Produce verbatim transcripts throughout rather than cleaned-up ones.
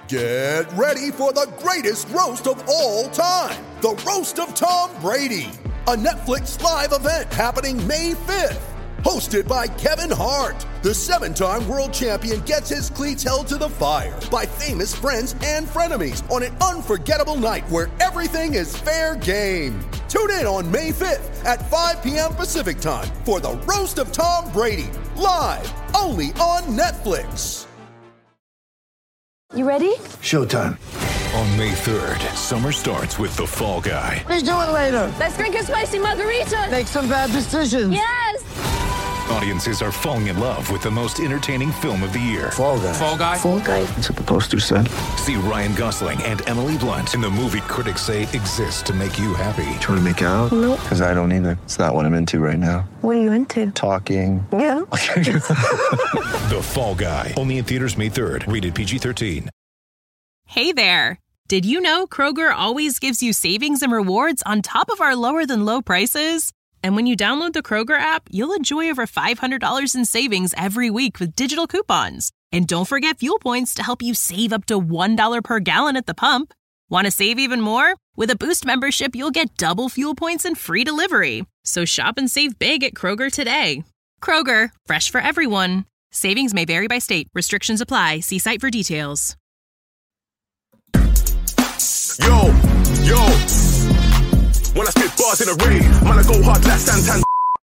Get ready for the greatest roast of all time, the Roast of Tom Brady, a Netflix live event happening May fifth. Hosted by Kevin Hart, the seven-time world champion gets his cleats held to the fire by famous friends and frenemies on an unforgettable night where everything is fair game. Tune in on May fifth at five p.m. Pacific time for the Roast of Tom Brady, live only on Netflix. You ready? Showtime. On May third, summer starts with The Fall Guy. Let's do it later. Let's drink a spicy margarita. Make some bad decisions. Yes! Audiences are falling in love with the most entertaining film of the year. Fall Guy. Fall Guy? Fall Guy. That's what the poster said. See Ryan Gosling and Emily Blunt in the movie critics say exists to make you happy. Trying to make it out? Nope. Because I don't either. It's not what I'm into right now. What are you into? Talking. Yeah. The Fall Guy. Only in theaters May third. Rated P G thirteen. Hey there. Did you know Kroger always gives you savings and rewards on top of our lower than low prices? And when you download the Kroger app, you'll enjoy over five hundred dollars in savings every week with digital coupons. And don't forget fuel points to help you save up to one dollar per gallon at the pump. Want to save even more? With a Boost membership, you'll get double fuel points and free delivery. So shop and save big at Kroger today. Kroger, fresh for everyone. Savings may vary by state. Restrictions apply. See site for details. Yo, yo. When I spit bars in a rain, man, I go hard like Santan.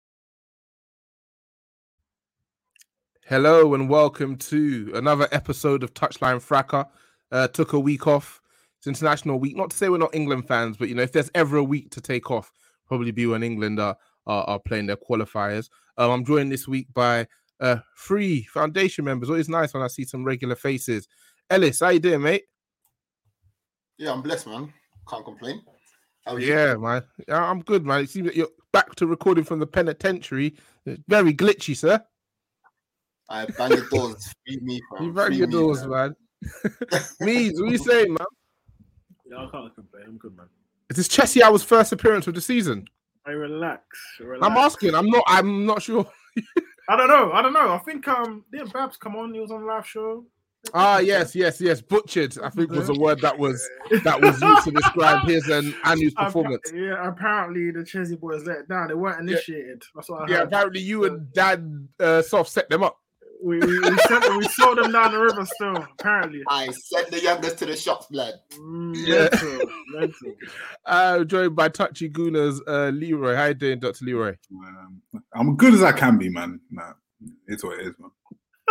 Hello and welcome to another episode of Touchline Fracas. Uh, took a week off. It's International Week. Not to say we're not England fans, but you know, if there's ever a week to take off, probably be when England are are, are playing their qualifiers. Um, I'm joined this week by uh, three foundation members. Always nice when I see some regular faces. Ellis, how you doing, mate? Yeah, I'm blessed, man. Can't complain. How are you? Yeah, man. Yeah, I'm good, man. It seems that you're back to recording from the penitentiary. It's very glitchy, sir. I bang your doors. Free me, fam. You bang Free your me, doors, man. Mees, what are you saying, man? Yeah, I can't complain. I'm good, man. Is this Chessie Hour's first appearance of the season? I relax, relax. I'm asking. I'm not. I'm not sure. I don't know. I don't know. I think um, didn't Babs come on? He was on the live show. Ah, yes, yes, yes. Butchered, I think, was a word that was that was used to describe his and Anu's performance. Appa- yeah, apparently the Chelsea boys let it down. They weren't initiated. That's what I heard. Yeah, apparently you and Dad uh, soft set them up. We we, we, sent, we sold them down the river still. Apparently, I sent the youngest to the shops, lad. Mm, Yeah. mental, mental. Uh, joined by Touchy Gooner's uh, Leroy. How you doing, Doctor Leroy? Um, I'm good as I can be, man. Nah, it's what it is, man.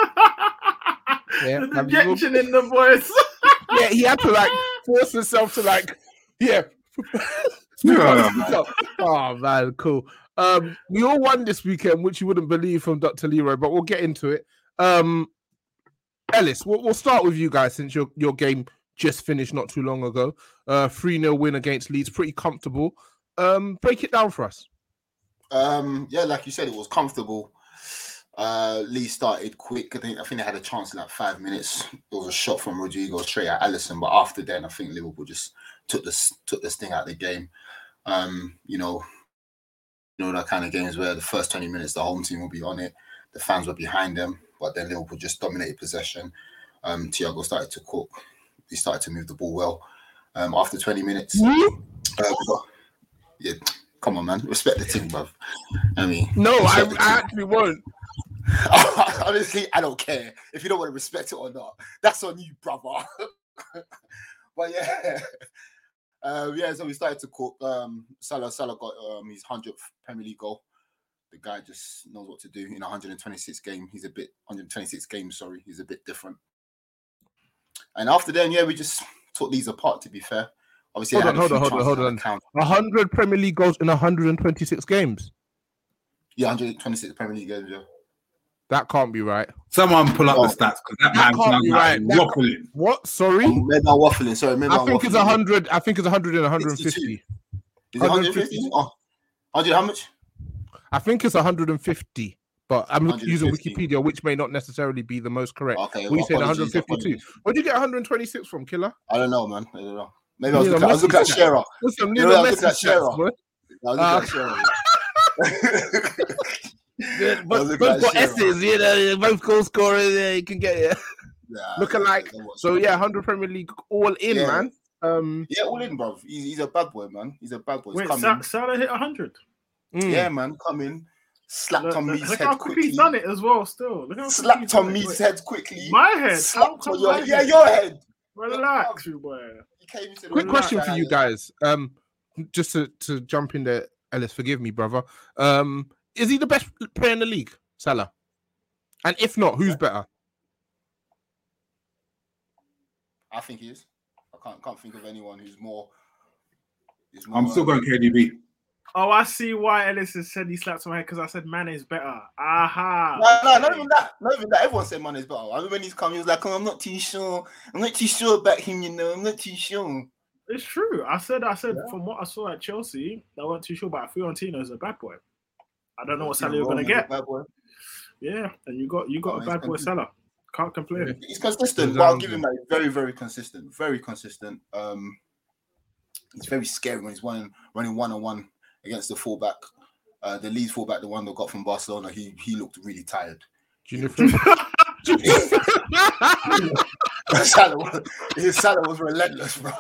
Yeah, There's have you- injection in the voice. Yeah, he had to like force himself to like, yeah. Yeah. Oh man, cool. Um, we all won this weekend, which you wouldn't believe from Doctor Leroy, but we'll get into it. Um, Ellis, we'll, we'll start with you guys since your, your game just finished not too long ago. Uh, three nil win against Leeds, pretty comfortable. Um, break it down for us. Um, yeah, like you said, it was comfortable. Uh, Lee started quick. I think I think they had a chance in like five minutes. There was a shot from Rodrigo straight at Alisson, but after then, I think Liverpool just took this took this thing out of the game. Um, you know, you know that kind of games where the first twenty minutes the home team will be on it, the fans were behind them, but then Liverpool just dominated possession. Um, Thiago started to cook. He started to move the ball well. Um, after twenty minutes, Mm-hmm. uh, we got, yeah, come on, man, respect the team, bruv. I mean, No, I, respect the I team. actually won't. Honestly, I don't care if you don't want to respect it or not. That's on you, brother. But yeah, uh, yeah. So we started to cook. Um, Salah, Salah got um, his hundredth Premier League goal. The guy just knows what to do in one hundred twenty-six game. He's a bit one hundred twenty-six games. Sorry, he's a bit different. And after then, yeah, we just took these apart. To be fair, obviously, Hold on, hold on, hold on, hold on. Count. one hundred Premier League goals in one hundred twenty-six games. Yeah, one hundred twenty-six Premier League games. Yeah. That can't be right. Someone pull up Oh, the stats because that, that man can't sounds be like right. That waffling. What? Sorry? Um, maybe I'm waffling. Sorry, maybe I I'm think waffling. it's one hundred. I think it's one hundred and one hundred fifty. sixty-two. Is it one hundred fifty? Oh, one hundred how much? I think it's one hundred fifty, but I'm using one hundred fifty. Wikipedia, which may not necessarily be the most correct. Okay, What are you saying, apologies, one hundred fifty-two? apologies. Where'd you get one hundred twenty-six from, Killer? I don't know, man. I don't know. Maybe I was Yeah, looking, I was looking at Messi Shearer. What's some You know, little I was looking at Messi Shearer. stats, boy? I was Uh, looking at Shearer. Yeah, I but was looking both at got Shearer. S's, you know, both goal scorers, yeah, you can get it. Yeah, look alike. So yeah, one hundred Premier League all in, Yeah. man. Um, Yeah, all in, bro. He's, he's a bad boy, man. He's a bad boy. He's Wait, coming. Sa- Salah hit one hundred. mm. Yeah, man, come in. Slapped Look, on look, Me's look head how quick quickly. he's done it as well. Still, look how quick Slapped he's done on it. Me's Wait, head quickly. My head. Slapped How on come your my head. Yeah, head? your head. Relax, you boy. He came into the Quick room question like for you that. guys. Um, just to, to jump in there, Ellis, forgive me, brother. Um, is he the best player in the league, Salah? And if not, who's better? I think he is. I can't can't think of anyone who's more. Who's more I'm still going K D B. Oh, I see why Ellis has said he slapped my head because I said man is better. Aha. No, no, not even that. Not even that. Everyone said Mane's better. I remember when he's come, he was like, "Oh, I'm not too sure. I'm not too sure about him. You know, I'm not too sure." It's true. I said, I said, from what I saw at Chelsea, I wasn't too sure, but Fiorentino is a bad boy. I don't know what Salah you're gonna get. Bad boy. Yeah, and you got you got Oh, a bad boy he's Salah. Can't complain. He's consistent, but I'll give him like very, very consistent. Very consistent. Um, he's very scary when he's running running one on one against the fullback. Uh, the Leeds fullback, the one that got from Barcelona, he he looked really tired. Salah was, his Salah was relentless, bro.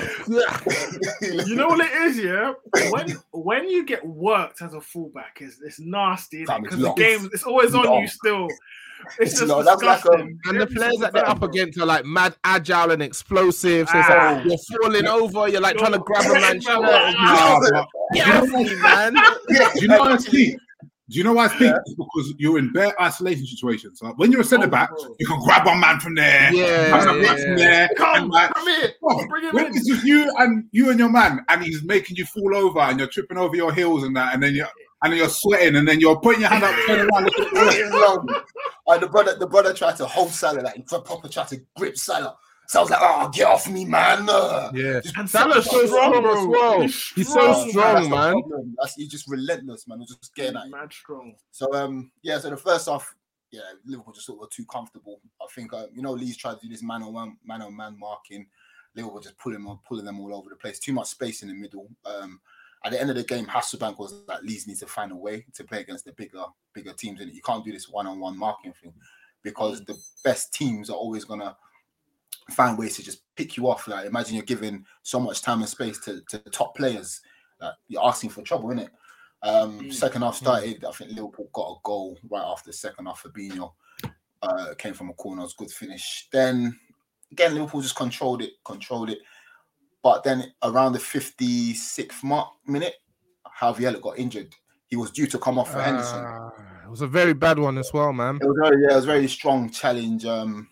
You know what it is, yeah? When when you get worked as a fullback, it's, it's nasty, Fam, because it's the long. game it's always on Long. you still. It's, It's just long. That's like, disgusting. um, And the Every players single that they're time, up bro. against are like mad agile and explosive. So it's Ah. like you're falling over, you're like trying to grab a man's shirt. Nah, but- Get off me, man. Do you know why it's peak? Do you know why it's peak? It's because you're in bare isolation situations. Like when you're a centre back, you can grab one man from there, Yeah, grab some yeah, man from yeah. there, Come, and like, come here. oh, Bring him when in. it's just you and you and your man, and he's making you fall over, and you're tripping over your heels and that, and then you're and then you're sweating, and then you're putting your hand up, turning around, looking at the rest. It's long. And the brother, the brother tried to hold Salah, like he proper tried to grip Salah. So I was like, "Oh, get off me, man!" Uh, Yeah, And Salah's so strong as well. He's He's so strong, strong, That's the man. problem. That's, he's just relentless, man. He's just getting at you. Mad strong. So um, yeah. So the first half, yeah, Liverpool just sort of were too comfortable. I think uh, you know Leeds tried to do this man on man, man on man marking. Liverpool just pulling them, pulling them all over the place. Too much space in the middle. Um, at the end of the game, Hasselbank was like, Leeds need to find a way to play against the bigger, bigger teams. And you can't do this one on one marking thing because the best teams are always gonna find ways to just pick you off. Like imagine you're giving so much time and space to, to the top players. Like, you're asking for trouble, innit? Um, Mm. Second half started. I think Liverpool got a goal right after the second half. Fabinho uh, came from a corner. It was a good finish. Then again, Liverpool just controlled it, controlled it. But then around the fifty-sixth mark minute, Harvey Elliott got injured. He was due to come off for Henderson. Uh, it was a very bad one as well, man. It was very, yeah, it was a very strong challenge. Um,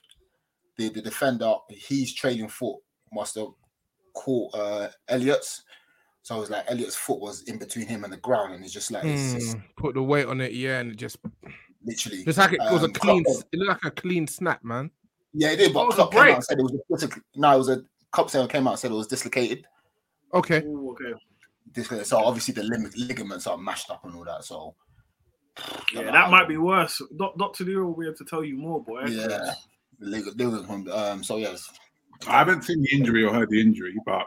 the the defender, he's trailing foot must have caught uh, Elliott's. So it was like Elliott's foot was in between him and the ground, and it's just like it's just Mm, put the weight on it, yeah, and it just literally. just like it was a um, clean. Klopp- It looked like a clean snap, man. Yeah, it did. But Oh, it was a Klopp came out break. and said it was dislocated. No, it was a Klopp came out and said it was dislocated. Okay, Ooh, okay. Dislocated. So obviously the lim- ligaments are mashed up and all that. So Yeah, that might be worse. Doc- Doctor Leo will be able to tell you more, boy. yeah. The lig- ligament. Um. So yes. I haven't seen the injury or heard the injury, but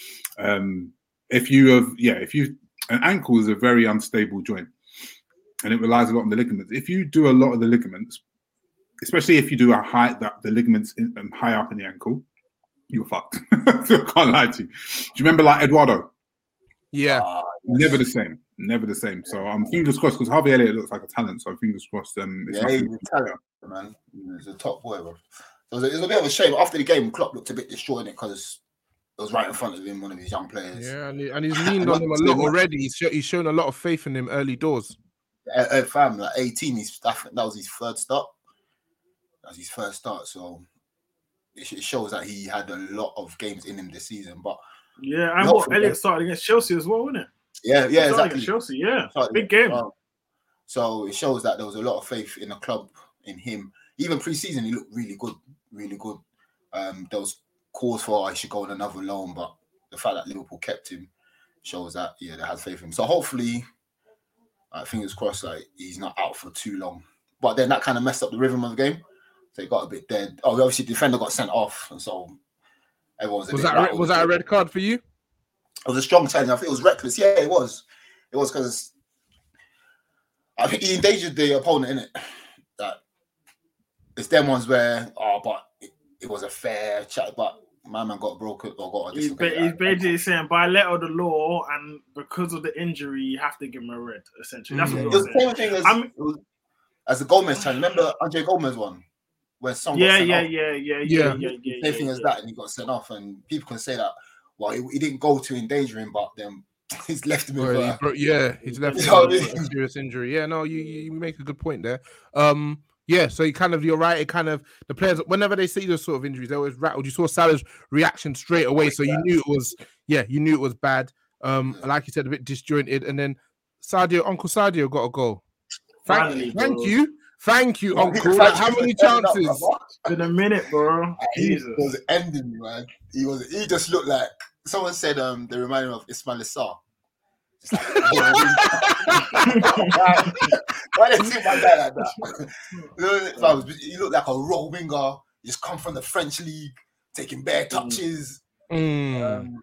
um, if you have, yeah, if you, an ankle is a very unstable joint, and it relies a lot on the ligaments. If you do a lot of the ligaments, especially if you do a high that the ligaments in, um, high up in the ankle, you're fucked. I can't lie to you. Do you remember like Eduardo? yeah. Uh, Never the same. Never the same. So I'm um, fingers crossed because Harvey Elliott looks like a talent. So fingers crossed. Um, it's yeah, he's nothing- a talent, man. He's a top boy, bro. So it was, a, it was a bit of a shame. After the game, Klopp looked a bit distraught in it because it was right in front of him, one of his young players. Yeah, and, he, and he's leaned on him a lot already. He's, show, he's shown a lot of faith in him early doors. Uh, uh, fam, like eighteen, he's, that, that was his third start. That was his first start. So it, it shows that he had a lot of games in him this season. But Yeah, and Not what for Elliott them. started against Chelsea as well, wasn't it? yeah, yeah, He started exactly. against Chelsea, yeah. Started- Big game. um, so it shows that there was a lot of faith in the club, in him. Even pre-season, he looked really good, really good. Um, there was calls for I should go on another loan, but the fact that Liverpool kept him shows that yeah, they had faith in him. So hopefully, uh, fingers crossed, like he's not out for too long. But then that kind of messed up the rhythm of the game, so it got a bit dead. Oh, obviously, the defender got sent off, and so everyone was. A Was bit that a, rattled. was that a red card for you? It was a strong challenge. I think it was reckless. Yeah, it was. It was because I think he endangered the opponent, innit? That it's them ones where oh, but it, it was a fair chat, but my man got broken or got. He's, ba- he's basically saying by letter of the law and because of the injury, you have to give him a red. Essentially, that's mm-hmm. what it was the same thing as, it was, as the Gomez challenge. Remember Andre Gomez one, where someone yeah, got sent yeah, off. yeah, yeah, yeah, yeah, yeah, Same yeah, thing yeah, as yeah. that, and he got sent off, and people can say that. Well, he, he didn't go to endanger him, but then he's left him with. Well, Uh, he bro- yeah, he's left You know him what I with mean? a serious injury. Yeah, no, you you make a good point there. Um, yeah, so you kind of you're right. It kind of the players whenever they see those sort of injuries, they always rattled. You saw Salah's reaction straight away, so you knew it was yeah, you knew it was bad. Um, like you said, a bit disjointed, and then Sadio, Uncle Sadio got a goal. Thank, Finally, thank bro. you, thank you, Yeah, Uncle. thank Like, you how for many turning up, chances? brother. In a minute, bro. He Jesus. was ending me, man. He was. He just looked like someone said. Um, they reminded him of Ismail Assar. It's like, why did they see my guy like that? You know, he looked like a raw winger. He just come from the French league, taking bare touches. Mm. Um,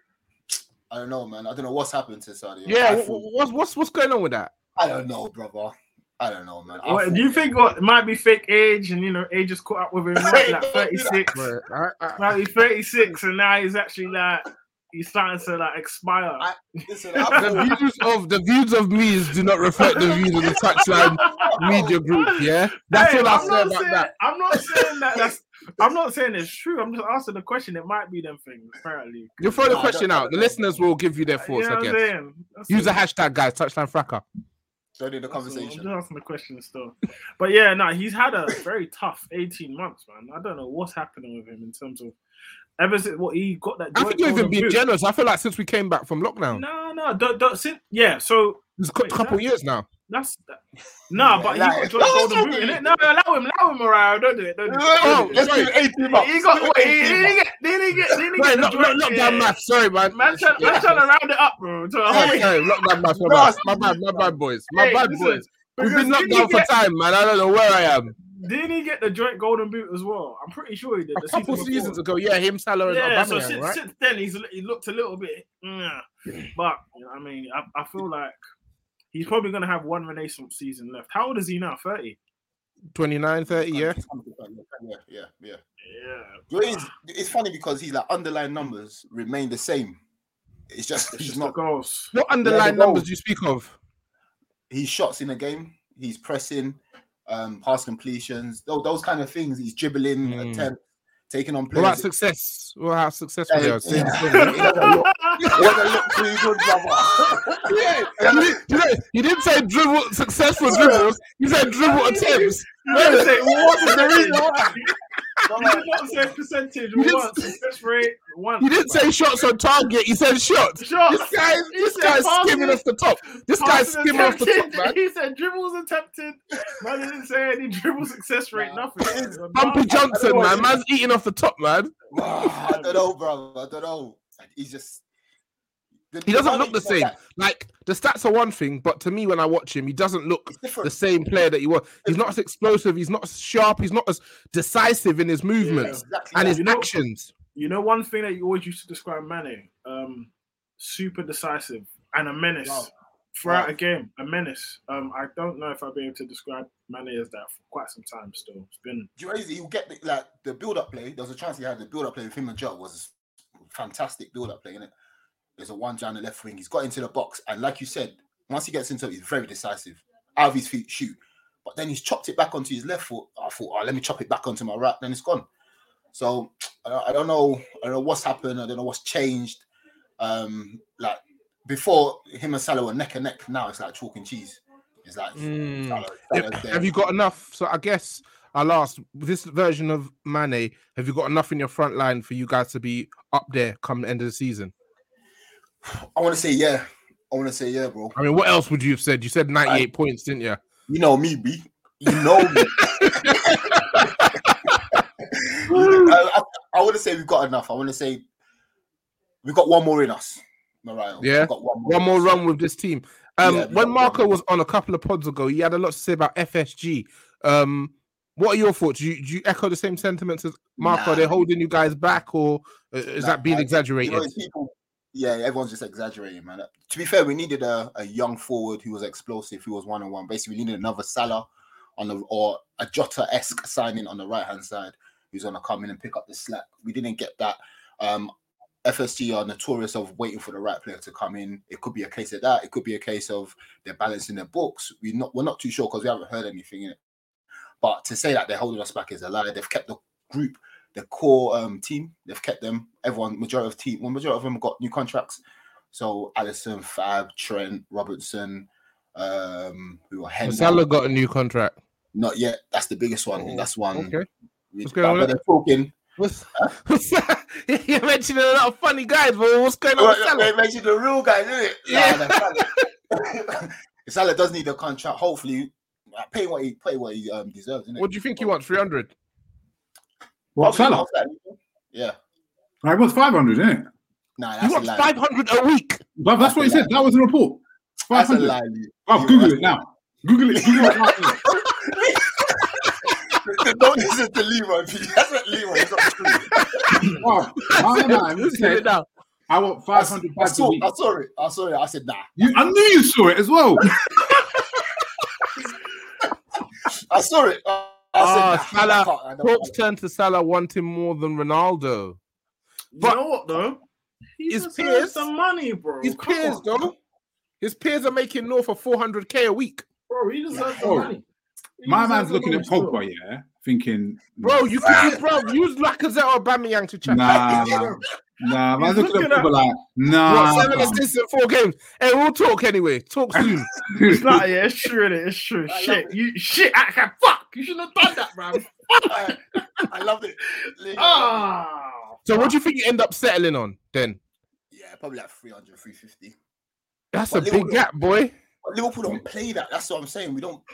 I don't know, man. I don't know what's happened to Sadio. Yeah, I wh- thought- what's what's what's going on with that? I don't know, brother. I don't know, man. I What, thought- do you think what it might be fake age and you know age just caught up with him right, like thirty-six? Right, I- I- Might be thirty-six and now he's actually like he's starting to like expire. I, listen, I the thought- views of the views of me do not reflect the views of the Touchline Media Group. Yeah, that's Hey, all I I'm say not about saying, that. I'm not saying that that's I'm not saying it's true. I'm just asking the question. It might be them things, apparently. You throw the Nah, I question don't- I out. don't The know. listeners will give you their You thoughts. know I what I'm guess. saying? That's Use it. the hashtag, guys. Touchline Fracker. Starting the So conversation. I'm just asking the question still. But yeah, no, he's had a very tough eighteen months, man. I don't know what's happening with him in terms of ever since what he got that. I joint think you're even golden being boot. generous. I feel like since we came back from lockdown, No, no, don't, don't since, yeah. So it's a cou- Wait, couple that- years now. that's that. No, but he like- got joint golden boot in it. No, allow him, allow him, Mariah. Don't do it. Don't do it. Oh, let's sorry. do eighteen months. He got. Wait, he, he eighteen didn't get. Didn't he get? Didn't he Wait, get lock, the lock, joint? lockdown yeah. math. Sorry, man. Man, trying, man trying to round it up, bro. To Sorry, sorry, lockdown math. My bad. My bad. My bad, boys. My Hey, bad, listen, boys. We've because been locked didn't he down for get- time, man. I don't know where I am. Didn't he get the joint golden boot as well? I'm pretty sure he did. A the couple season seasons before. ago, yeah, him, Salah, and Yeah, so Aubameyang, since, right? since then he's he looked a little bit, yeah. But you know, I mean, I, I feel like he's probably gonna have one Renaissance season left. How old is he now? thirty. twenty-nine, thirty, yeah. Yeah, yeah, yeah. Yeah. You know, It's, it's funny because he's like underlying numbers remain the same. It's just It's he's just the not. goals. What underlying the goals. numbers do you speak of? His shots in the game, he's pressing, um, pass completions, those, those kind of things. He's dribbling, Mm. attempt, taking on What about players. success? Well, how successful they Yeah, are? Same yeah. thing. He doesn't look- he doesn't look too good, brother. Yeah, you, didn't, you, know, you didn't say dribble successful dribbles. You said dribble attempts. You didn't say what is the The reason reason? why. You did not say percentage. You didn't Once success rate once. You didn't say shots on target. You said shots. Shots. This guy, He this said guy's passes, skimming off the top. This guy's passes skimming off the top, attempted. man. He said dribbles attempted. Man didn't say any dribble success rate. Nothing. Bumpy Johnson, man. Man's eating off the top, man. Ah, I don't know, bro. I don't know. He's just. the- He the doesn't one look the thing is same. that Like the stats are one thing, but to me, when I watch him, he doesn't look It's different. the same player that he was. He's not as explosive. He's not as sharp. He's not as decisive in his movements Exactly and that. his You know- actions. You know one thing that you always used to describe Mane, um, super decisive and a menace Wow. throughout Wow. a game. A menace. Um, I don't know if I'll be able to describe Mane as that for quite some time. Still, it's been Do you know, he'll get the, like the build-up play. There was a chance he had the build-up play with him and Jota was a fantastic build-up play, innit? There's a one down the left wing. He's got into the box, and like you said, once he gets into it, he's very decisive. Out of his feet, shoot. But then he's chopped it back onto his left foot. I thought, oh, let me chop it back onto my right. Then it's gone. So I I don't know. I don't know what's happened. I don't know what's changed. Um, like before, him and Salah were neck and neck. Now it's like chalk and cheese. It's like Mm. Salah, Yeah, Salah's there. Have you got enough? So I guess I'll ask this version of Mane. Have you got enough in your front line for you guys to be up there come the end of the season? I want to say yeah. I want to say yeah, bro. I mean, what else would you have said? You said ninety-eight points, didn't you? You know me, B. You know me. I, I, I want to say we've got enough. I want to say we've got one more in us, Mariah. Yeah, We've got one more, one more in us. run with this team. Um, Yeah, we've when got Marco one. was on a couple of pods ago, he had a lot to say about F S G. Um, what are your thoughts? Do you, do you echo the same sentiments as Marco? Nah. Are they holding you guys back, or uh, is Nah, that being I- exaggerated? You know, it's people, yeah, everyone's just exaggerating, man. To be fair, we needed a, a young forward who was explosive, who was one on one. Basically, we needed another Salah on the or a Jota-esque signing on the right hand side who's going to come in and pick up the slack. We didn't get that. Um, F S G are notorious of waiting for the right player to come in. It could be a case of that. It could be a case of they're balancing their books. We're not, we're not too sure because we haven't heard anything in it. But to say that they're holding us back is a lie. They've kept the group, the core um, team. They've kept them. Everyone, majority of team, well, majority of them have got new contracts. So Alisson, Fab, Trent, Robertson, um, who are Henry. Salah got a new contract. Not yet. That's the biggest one. Oh, that's one. Okay. What's going on? They're talking. What's, what's You're mentioning a lot of funny guys, but what's going on? Well, they mentioned the real guys, isn't it? Yeah. Nah, Salah does need a contract. Hopefully, pay what he pay what he um, deserves. Isn't it? What do you think he wants? Three hundred. What Salah? Yeah. I wants five hundred, isn't it? Nah, that's he wants five hundred a week. But that's, that's what he said. That was the report. Five hundred. Oh, Google it now. Google it. Google it now. Don't listen to Leroy. That's what Leroy is not true. Oh, my man said, I want five hundred I, I, saw, I saw it. I saw it. I said, nah. You, I knew you saw it as well. I saw it. Uh, I oh, said, nah, Salah. Talks turned to Salah wanting more than Ronaldo. But you know what, though? He his peers, some money, bro. His Come peers, on. though. His peers are making north of four hundred K a week. Bro, he deserves oh. the money. He My man's looking at Pogba, yeah, thinking, bro, you could, you, bro, use Lacazette or Aubameyang to chat. Nah, nah, nah. Man's looking, looking at Pogba like, nah. What, seven assists in four games. Hey, we'll talk anyway. Talk soon. It's not, yeah, it's true, innit? It's true. I shit, you shit. I can fuck. You shouldn't have done that, bro. I, I loved it. Oh. So, what do you think you end up settling on then? Yeah, probably like three hundred, three fifty. That's but a Liverpool, big gap, boy. Liverpool don't play that. That's what I'm saying. We don't.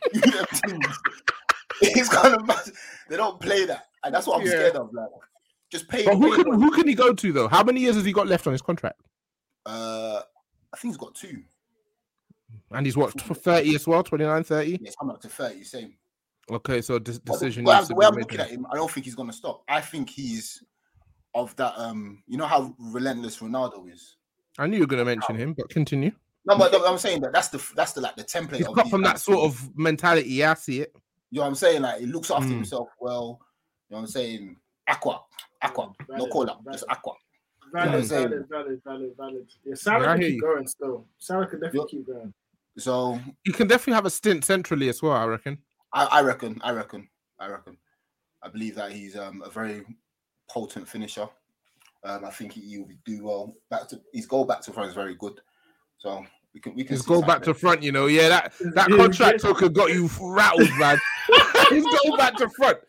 It's kind of mad. They don't play that, and that's what I'm yeah. scared of. Like, just pay. But who pay can who can he go to though? How many years has he got left on his contract? Uh, I think he's got two. And he's what for thirty as well, twenty-nine, thirty? Yes, I'm up to thirty. Same. Okay, so this decision. Well, the way I'm looking at him, I don't think he's going to stop. I think he's of that. Um, you know how relentless Ronaldo is. I knew you were going to mention him, but continue. No, but I'm saying that that's the that's the like the template. He's of got from that sort of mentality. Yeah, I see it. You know what I'm saying? Like he looks after mm. himself well. You know what I'm saying? Aqua, aqua, valid, no call up, just aqua. Valid, you know valid, valid, valid, valid. Yeah, Salah yeah, can keep you. going still. Salah can definitely yeah. keep going. So you can definitely have a stint centrally as well. I reckon. I, I reckon. I reckon. I reckon. I believe that he's um, a very potent finisher. Um, I think he will do well. Back to his goal back to front is very good. So we can we can his goal back to front. You know, yeah, that that contract talker got you rattled, man. His goal back to front.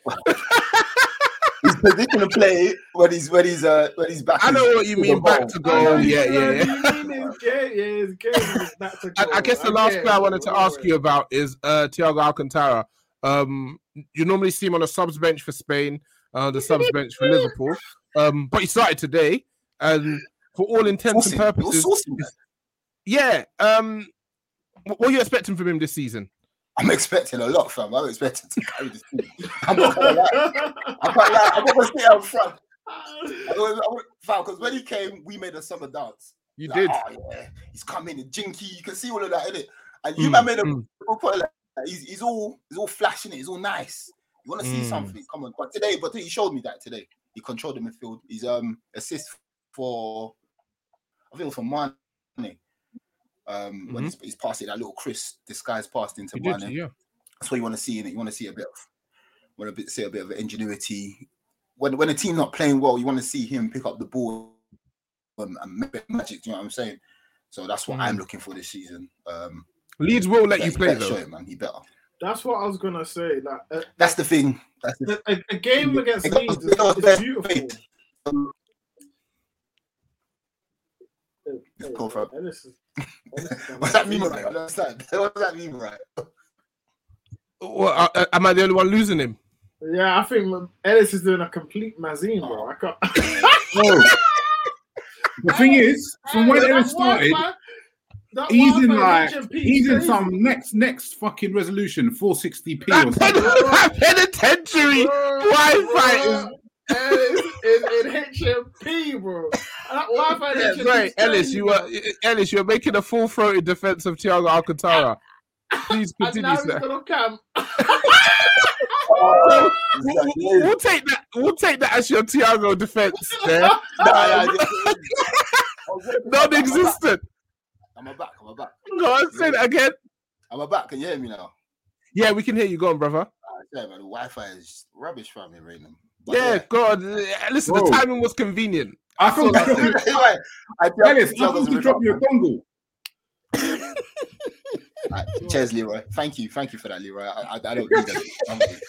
He's position to play when he's when he's uh when he's back. I know what you mean, back to goal. Yeah, yeah, yeah. I, I guess the last player I wanted to ask you about is uh Thiago Alcantara. Um, you normally see him on a subs bench for Spain, uh, the subs bench for Liverpool. Um, but he started today, and for all intents and purposes, yeah. Um, what are you expecting from him this season? I'm expecting a lot, fam. I'm expecting to carry this team. I'm not gonna lie. I'm not lie. I'm not gonna stay out front. Fam, because when he came, we made a summer dance. You like, did. Oh yeah, he's coming in jinky. You can see all of that in it. And you mm, man made a mm. like, he's, he's all he's all flashing it. He's all nice. You want to see mm. something? Come on. But today, but he showed me that today. He controlled the midfield. He's um assist for I think it was for Mane. Um, mm-hmm. when he's, he's passing that little Chris disguised pass into Mane. Did, yeah. That's what you want to see in it. You want to see a bit of, want to see a bit of ingenuity. When when a team's not playing well, you want to see him pick up the ball and, and make magic. You know what I'm saying? So that's what mm. I'm looking for this season. Um, Leeds will let yeah, you play though, it, man. He better. That's what I was gonna say. Like, uh, that's the thing. That's the a, a game thing. against Leeds is, is beautiful. Um, Hey, Go for it. Ellis is, Ellis is What's that mean, right? I don't understand. What's that mean, right? Well, uh, am I the only one losing him? Yeah, I think Ellis is doing a complete mazine, bro. I can't. Oh. The thing is, from when Ellis started, he's in like he's in some next next fucking resolution four sixty p or something. That penitentiary Wi-Fi is. Ellis is in H M P, bro. Wi-Fi yeah, right, Ellis, you were Ellis, you're making a full-throated defense of Thiago Alcantara. Please And continue, now he's sir. gonna camp. So, we'll, we'll, we'll take that. We'll take that as your Thiago defense. There, Nah, nah, Um, just- non-existent. I'm a back. I'm a back. Go on, say that again. I'm a back. Can you hear me now? Yeah, we can hear you. Go on, brother. Uh, yeah, man. The Wi-Fi is rubbish for me right now. Yeah, God. Listen, Bro. the timing was convenient. I thought That's all you I dropped I your- Dennis, I thought you dropped your dongle. Right, cheers, Leroy. Thank you, thank you for that, Leroy. I, I, I don't need that.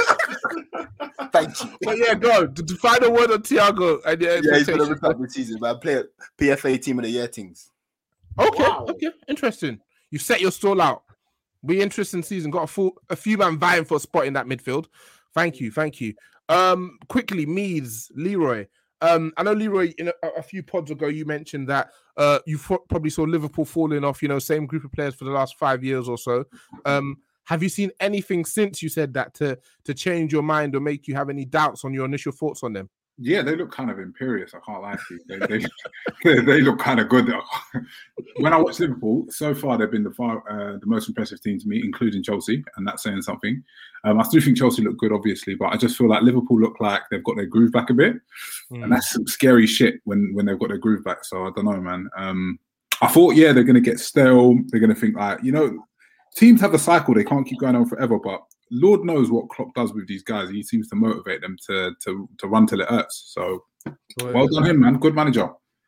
Thank you. But yeah, go on. To, to find a word on Thiago and your Yeah, he's gonna expectations. rip up the season, man. Play a P F A team of the year things. Okay, Wow. okay, interesting. You set your stall out. Be interesting season. Got a full, a few man vying for a spot in that midfield. Thank you, thank you. Um, quickly, Meads, Leroy. Um, I know Leroy. In a, a few pods ago, you mentioned that uh, you fo- probably saw Liverpool falling off. You know, same group of players for the last five years or so. Um, have you seen anything since you said that to to change your mind or make you have any doubts on your initial thoughts on them? Yeah, they look kind of imperious. I can't lie to you. They, they, they look kind of good. When I watch Liverpool, so far they've been the far uh, the most impressive team to me, including Chelsea, and that's saying something. Um, I still think Chelsea look good, obviously, but I just feel like Liverpool look like they've got their groove back a bit, mm. and that's some scary shit when when they've got their groove back. So I don't know, man. Um, I thought, yeah, they're going to get stale. They're going to think like, you know, teams have a cycle; they can't keep going on forever, but Lord knows what Klopp does with these guys. He seems to motivate them to to to run till it hurts. So, well done him, man. Good manager.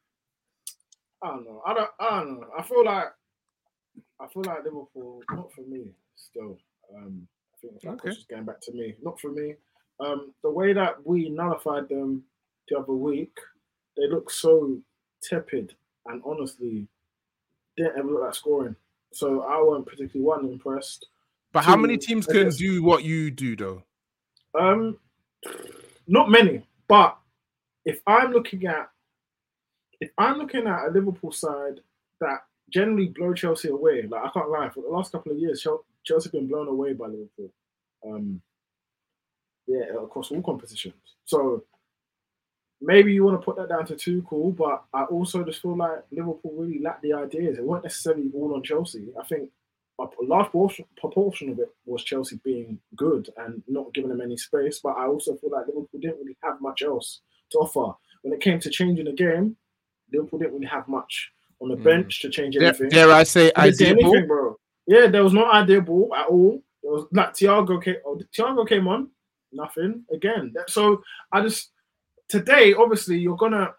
I don't know. I don't. I don't know. I feel like I feel like Liverpool. Not for me. Still, um, I think that Okay. is going back to me. Not for me. Um, the way that we nullified them the other week, they look so tepid, and honestly, didn't ever look like scoring. So I wasn't particularly one impressed. But how Two, many teams I can guess- do what you do, though? Um, not many, but if I'm looking at if I'm looking at a Liverpool side that generally blow Chelsea away, like I can't lie, for the last couple of years, Chel- Chelsea been blown away by Liverpool. Um, yeah, across all competitions. So maybe you want to put that down to two, cool, but I also just feel like Liverpool really lacked the ideas. It weren't necessarily all on Chelsea. I think a large portion, proportion of it was Chelsea being good and not giving them any space, but I also feel like Liverpool didn't really have much else to offer. When it came to changing the game, Liverpool didn't really have much on the Mm. bench to change Dare, anything. dare I say, They didn't do ideal? anything, bro. Yeah, there was no idea ball at all. There was like Thiago came. Oh, Thiago came on, nothing again. That- So I just today, obviously, you're gonna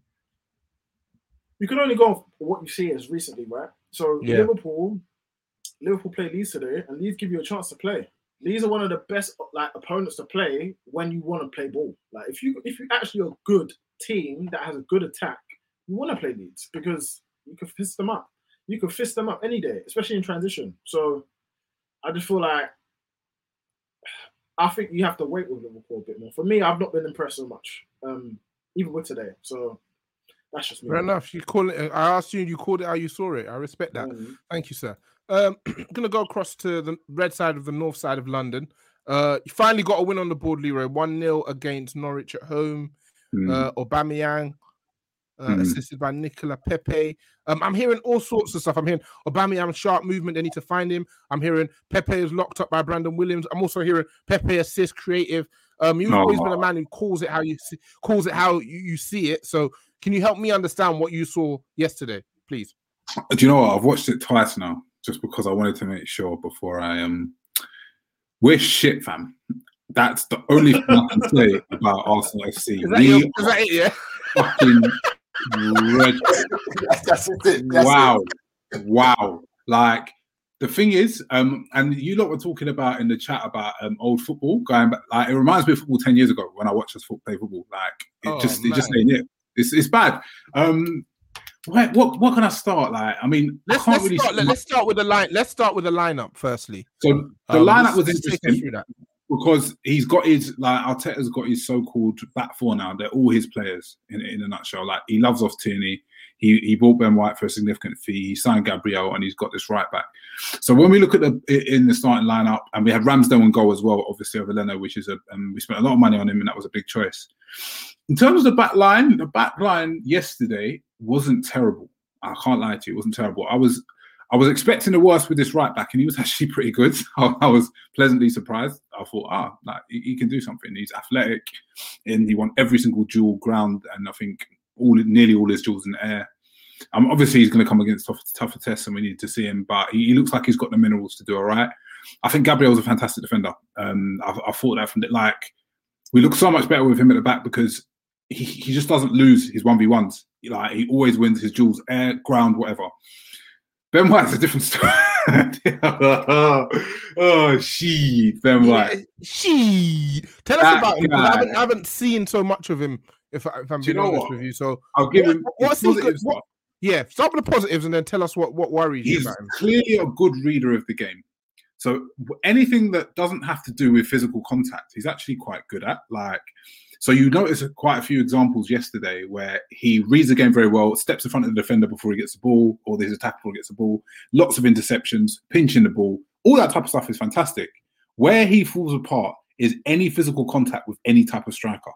you can only go off what you see as recently, right? So Yeah. Liverpool, Liverpool play Leeds today, and Leeds give you a chance to play. Leeds are one of the best like opponents to play when you want to play ball. Like if you if you actually are a good team that has a good attack, you want to play Leeds because you can fist them up. You can fist them up any day, especially in transition. So I just feel like I think you have to wait with Liverpool a bit more. For me, I've not been impressed so much, um, even with today. So that's just me. Fair enough. You call it. I asked you. You called it how you saw it. I respect that. Mhm. Thank you, sir. Um, gonna go across to the red side of the north side of London. Uh, you finally got a win on the board, Leroy. one nil against Norwich at home. Mm. Uh, Aubameyang, uh, Mm. assisted by Nicola Pepe. Um, I'm hearing all sorts of stuff. I'm hearing Aubameyang sharp movement. They need to find him. I'm hearing Pepe is locked up by Brandon Williams. I'm also hearing Pepe assist creative. Um, you've Oh. always been a man who calls it how you see, calls it how you, you see it. So, can you help me understand what you saw yesterday, please? Do you know what? I've watched it twice now, just because I wanted to make sure before I um. We're shit, fam. That's the only thing I can say about Arsenal F C. Is that, We your, is that it? Yeah. fucking red. That's it. That's Wow, it. wow. Like the thing is, um, and you lot were talking about in the chat about um old football going back. Like it reminds me of football ten years ago when I watched us foot- play football. Like it Oh, just, it just man. ain't it. It's it's bad. Um, where, what what can I start? Like, I mean, Let's, I can't let's, really. start, let, us start with the line. Let's start with the lineup firstly. So the Um, lineup let's- was let's take us interesting through that. because he's got his like Arteta's got his so-called back four now. They're all his players in in a nutshell. Like he loves off Tierney. He he bought Ben White for a significant fee. He signed Gabriel and he's got this right back. So when we look at the in the starting lineup, and we have Ramsdale and goal as well, obviously over Leno, which is a um, we spent a lot of money on him, and that was a big choice. In terms of the back line, the back line yesterday wasn't terrible. I can't lie to you, it wasn't terrible. I was I was expecting the worst with this right back, and he was actually pretty good. I, I was pleasantly surprised. I thought, ah, like, he, he can do something. He's athletic, and he won every single duel ground, and I think all nearly all his duels in the air. Um, obviously, he's going to come against tough, tougher tests, and we need to see him. But he, he looks like he's got the minerals to do all right. I think Gabriel's a fantastic defender. Um, I, I thought that from the, like we look so much better with him at the back because he, he just doesn't lose his one v ones. Like he always wins his duels, air, ground, whatever. Ben White's a different story. oh, she Ben White. Yeah, she. Tell That us about him. 'Cause I haven't, guy. I haven't seen so much of him. If, I, if I'm Do you being know honest what? with you, so I'll give what- him what's his he good? positives, What, yeah, start with the positives and then tell us what what worries you He's about him. clearly a good reader of the game. So anything that doesn't have to do with physical contact, he's actually quite good at. Like, so you notice quite a few examples yesterday where he reads the game very well, steps in front of the defender before he gets the ball, or there's a tackle before he gets the ball. Lots of interceptions, pinching the ball, all that type of stuff is fantastic. Where he falls apart is any physical contact with any type of striker.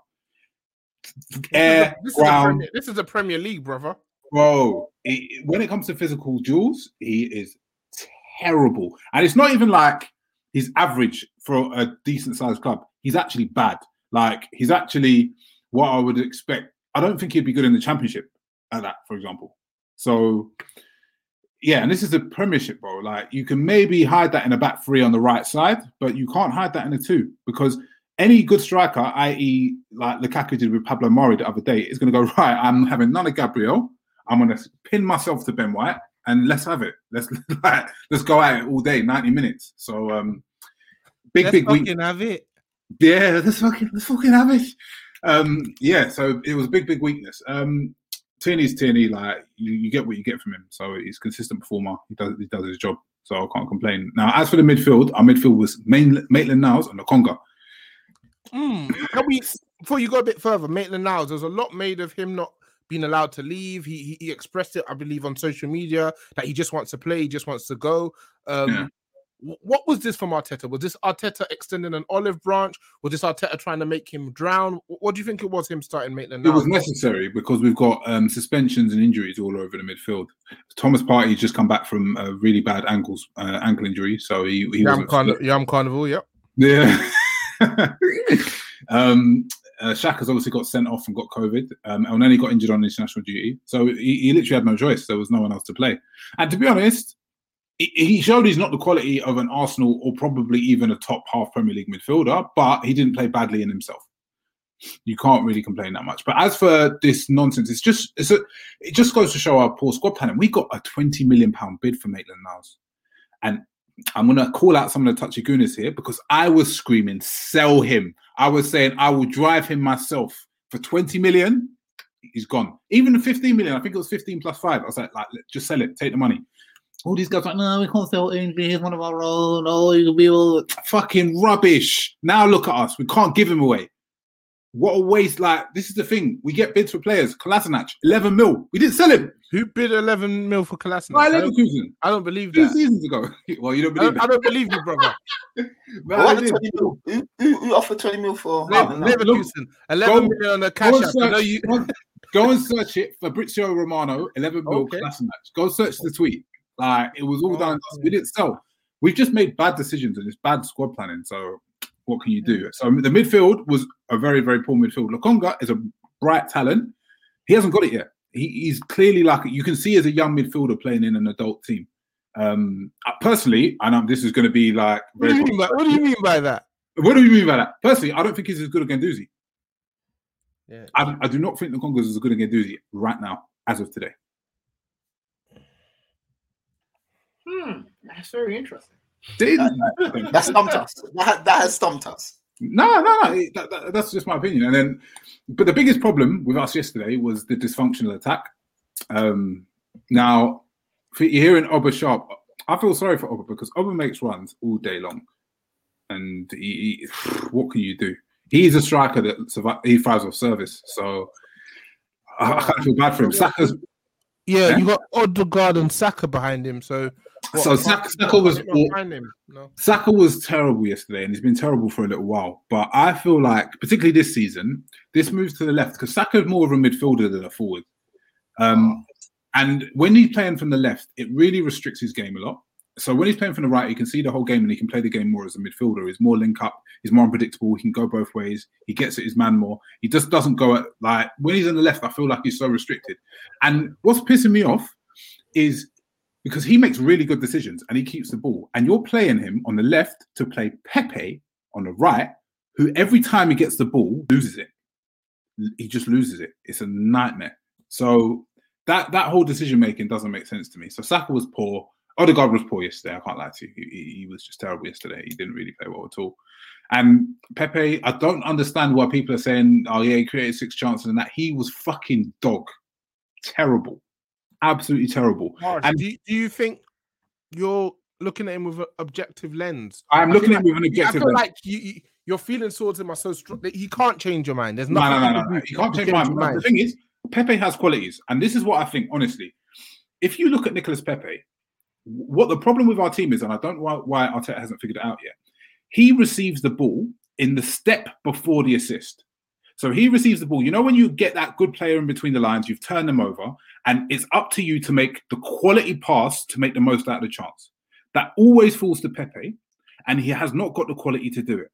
Air, This is, a, ground, Premier, this is a Premier League, brother. bro. It, when it comes to physical duels, he is terrible. And it's not even like he's average for a decent sized club. He's actually bad. Like he's actually what I would expect. I don't think he'd be good in the Championship at that, for example. So yeah, and this is the Premiership, bro. Like you can maybe hide that in a back three on the right side, but you can't hide that in a two because any good striker, that is, like Lukaku did with Pablo Mari the other day, is going to go, right, I'm having none of Gabriel. I'm going to pin myself to Ben White and let's have it. Let's like, let's go at it all day, ninety minutes. So um, big, Let's big week. fucking have it. Yeah, let's fucking, let's fucking have it. Um, yeah, so it was a big, big weakness. Um, Tierney's Tierney, like you, you get what you get from him. So he's a consistent performer. He does he does his job. So I can't complain. Now, as for the midfield, our midfield was Maitland-Niles and Lokonga. Mm. Can we, before you go a bit further, Maitland-Niles, there's a lot made of him not being allowed to leave. He, he he expressed it, I believe, on social media that he just wants to play, he just wants to go. Um, Yeah. wh- What was this from Arteta? Was this Arteta extending an olive branch? Was this Arteta trying to make him drown? Wh- What do you think it was him starting It Maitland-Niles? was necessary because we've got um, suspensions and injuries all over the midfield. Thomas Partey just come back from a really bad ankles uh, ankle injury, so he, he Yam, wasn't Carn- Yam Carnival, yep. Yeah. um, uh, Shaka's obviously got sent off and got COVID. Um, and then he got injured on international duty. So he, he literally had no choice. There was no one else to play. And to be honest, he, he showed he's not the quality of an Arsenal or probably even a top half Premier League midfielder, but he didn't play badly in himself. You can't really complain that much. But as for this nonsense, it's just it's a, it just goes to show our poor squad planning. We got a twenty million pound bid for Maitland-Niles. And I'm going to call out some of the touchy gooners here because I was screaming, sell him. I was saying I will drive him myself for twenty million. He's gone. Even the fifteen million, I think it was fifteen plus five. I was like, like just sell it, take the money. All these guys are like, no, we can't sell him. He's one of our own. No, you can be all fucking rubbish. Now look at us. We can't give him away. What a waste. Like, this is the thing. We get bids for players. Kolasinac, eleven mil. We didn't sell him. Who bid eleven mil for Kolasinac? Right, I don't, Leverkusen. I don't believe Two that. seasons ago. Well, you don't I believe don't, I it. don't believe you, brother. Man, What I the did. twenty mil? Who, who, who offered twenty mil for? Le- Maitland-Niles? Leverkusen, eleven Go- million on the Go cash and, app. I know search, you. go, and, go and search it. Fabrizio Romano, eleven mil Okay. Kolasinac. Go search the tweet. Like, it was all Oh, done. yeah. We didn't sell. We've just made bad decisions and it's bad squad planning. So what can you do? So the midfield was a very, very poor midfield. Lokonga is a bright talent. He hasn't got it yet. He, he's clearly like, you can see as a young midfielder playing in an adult team. Um, I- personally, I know this is going to be like, What do very you mean by, what do you mean by that? What do you mean by that? Personally, I don't think he's as good as Guendouzi. Yeah. I, I do not think the Congos is as good as Guendouzi right now, as of today. Hmm, that's very interesting. That stumped us. That, that has stumped us. No, no, no. it- that- that- that's just my opinion. And then, but the biggest problem with us yesterday was the dysfunctional attack. Um, now, for, you're hearing Oba Sharp. I feel sorry for Oba because Oba makes runs all day long, and he, he, what can you do? He's a striker that survive, he thrives off service. So I, I kind of feel bad for him. Saka's Yeah, Yeah. you got Odegaard and Saka behind him. So, what, So I Saka- can't- Saka was- I can't find him. No. Saka was terrible yesterday, and he's been terrible for a little while. But I feel like, particularly this season, this moves to the left because Saka is more of a midfielder than a forward. Um, And when he's playing from the left, it really restricts his game a lot. So when he's playing from the right, he can see the whole game and he can play the game more as a midfielder. He's more link up. He's more unpredictable. He can go both ways. He gets at his man more. He just doesn't go at, like, when he's on the left, I feel like he's so restricted. And what's pissing me off is because he makes really good decisions and he keeps the ball. And you're playing him on the left to play Pepe on the right, who every time he gets the ball, loses it. He just loses it. It's a nightmare. So that, that whole decision-making doesn't make sense to me. So Saka was poor. Odegaard was poor yesterday. I can't lie to you. He, he was just terrible yesterday. He didn't really play well at all. And Pepe, I don't understand why people are saying, oh yeah, he created six chances and that. He was fucking dog. Terrible. Absolutely terrible. Marsh, and do you, do you think you're looking at him with an objective lens? I'm I looking feel at him like, with an objective I feel lens. like you, you, your feelings towards him are so strong that he can't change your mind. There's No, nothing no, no, you no, can no. do He can't to change my your mind. The thing is, Pepe has qualities. And this is what I think, honestly. If you look at Nicolas Pepe, what the problem with our team is, and I don't know why, why Arteta hasn't figured it out yet, he receives the ball in the step before the assist. So he receives the ball. You know, when you get that good player in between the lines, you've turned them over, and it's up to you to make the quality pass to make the most out of the chance. That always falls to Pepe, and he has not got the quality to do it.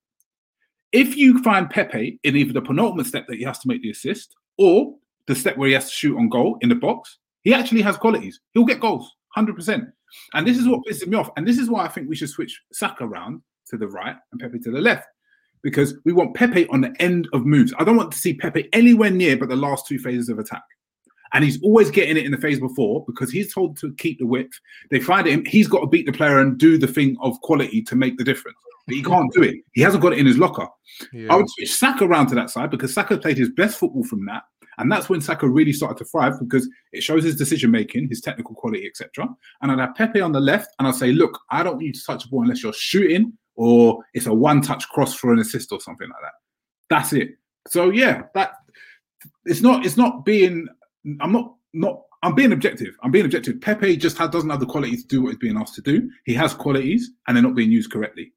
If you find Pepe in either the penultimate step that he has to make the assist or the step where he has to shoot on goal in the box, he actually has qualities. He'll get goals, one hundred percent. And this is what pisses me off. And this is why I think we should switch Saka around to the right and Pepe to the left. Because we want Pepe on the end of moves. I don't want to see Pepe anywhere near but the last two phases of attack. And he's always getting it in the phase before because he's told to keep the width. They find him, he's got to beat the player and do the thing of quality to make the difference. But he can't do it. He hasn't got it in his locker. Yeah. I would switch Saka around to that side because Saka played his best football from that. And that's when Saka really started to thrive because it shows his decision-making, his technical quality, et cetera. And I'd have Pepe on the left and I'd say, look, I don't want you to touch the ball unless you're shooting or it's a one-touch cross for an assist or something like that. That's it. So, yeah, that it's not it's not being – I'm not not – I'm being objective. I'm being objective. Pepe just has, doesn't have the quality to do what he's being asked to do. He has qualities and they're not being used correctly.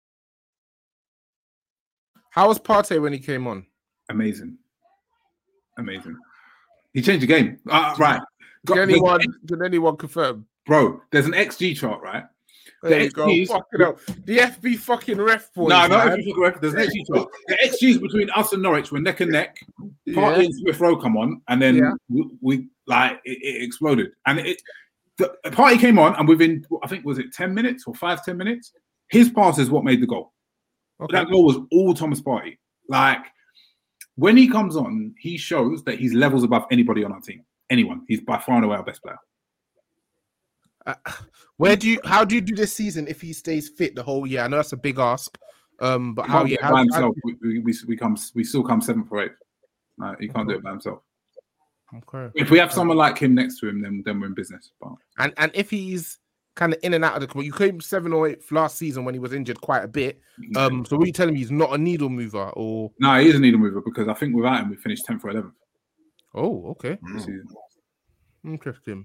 How was Partey when he came on? Amazing. Amazing. He changed the game. Uh, right. Did anyone, did anyone confirm? Bro, there's an X G chart, right? The There you go. X Gs, Fucking hell. The F B fucking ref boys. no, no, man. F B ref, there's an X G chart. The X Gs between us and Norwich were neck and neck. Partey Yeah. and Smith Rowe come on, and then Yeah. we, we like it, it exploded. And it the Partey came on, and within I think was it ten minutes or five ten minutes, his pass is what made the goal. Okay. That goal was all Thomas Partey. Like when he comes on, he shows that he's levels above anybody on our team. Anyone, he's by far and away our best player. Uh, where do you? How do you do this season if he stays fit the whole year? I know that's a big ask. Um, but He how can't do you? it How, by how, himself. We, we, we, we come we still come seventh or eighth. No, he can't do it by himself. okay. If we have someone like him next to him, then then we're in business. But And and if he's kind of in and out of the, you came seven or eight last season when he was injured quite a bit. Um, so what are you telling me? He's not a needle mover, or no, he is a needle mover because I think without him we finished tenth or eleventh. oh, okay, this season. interesting.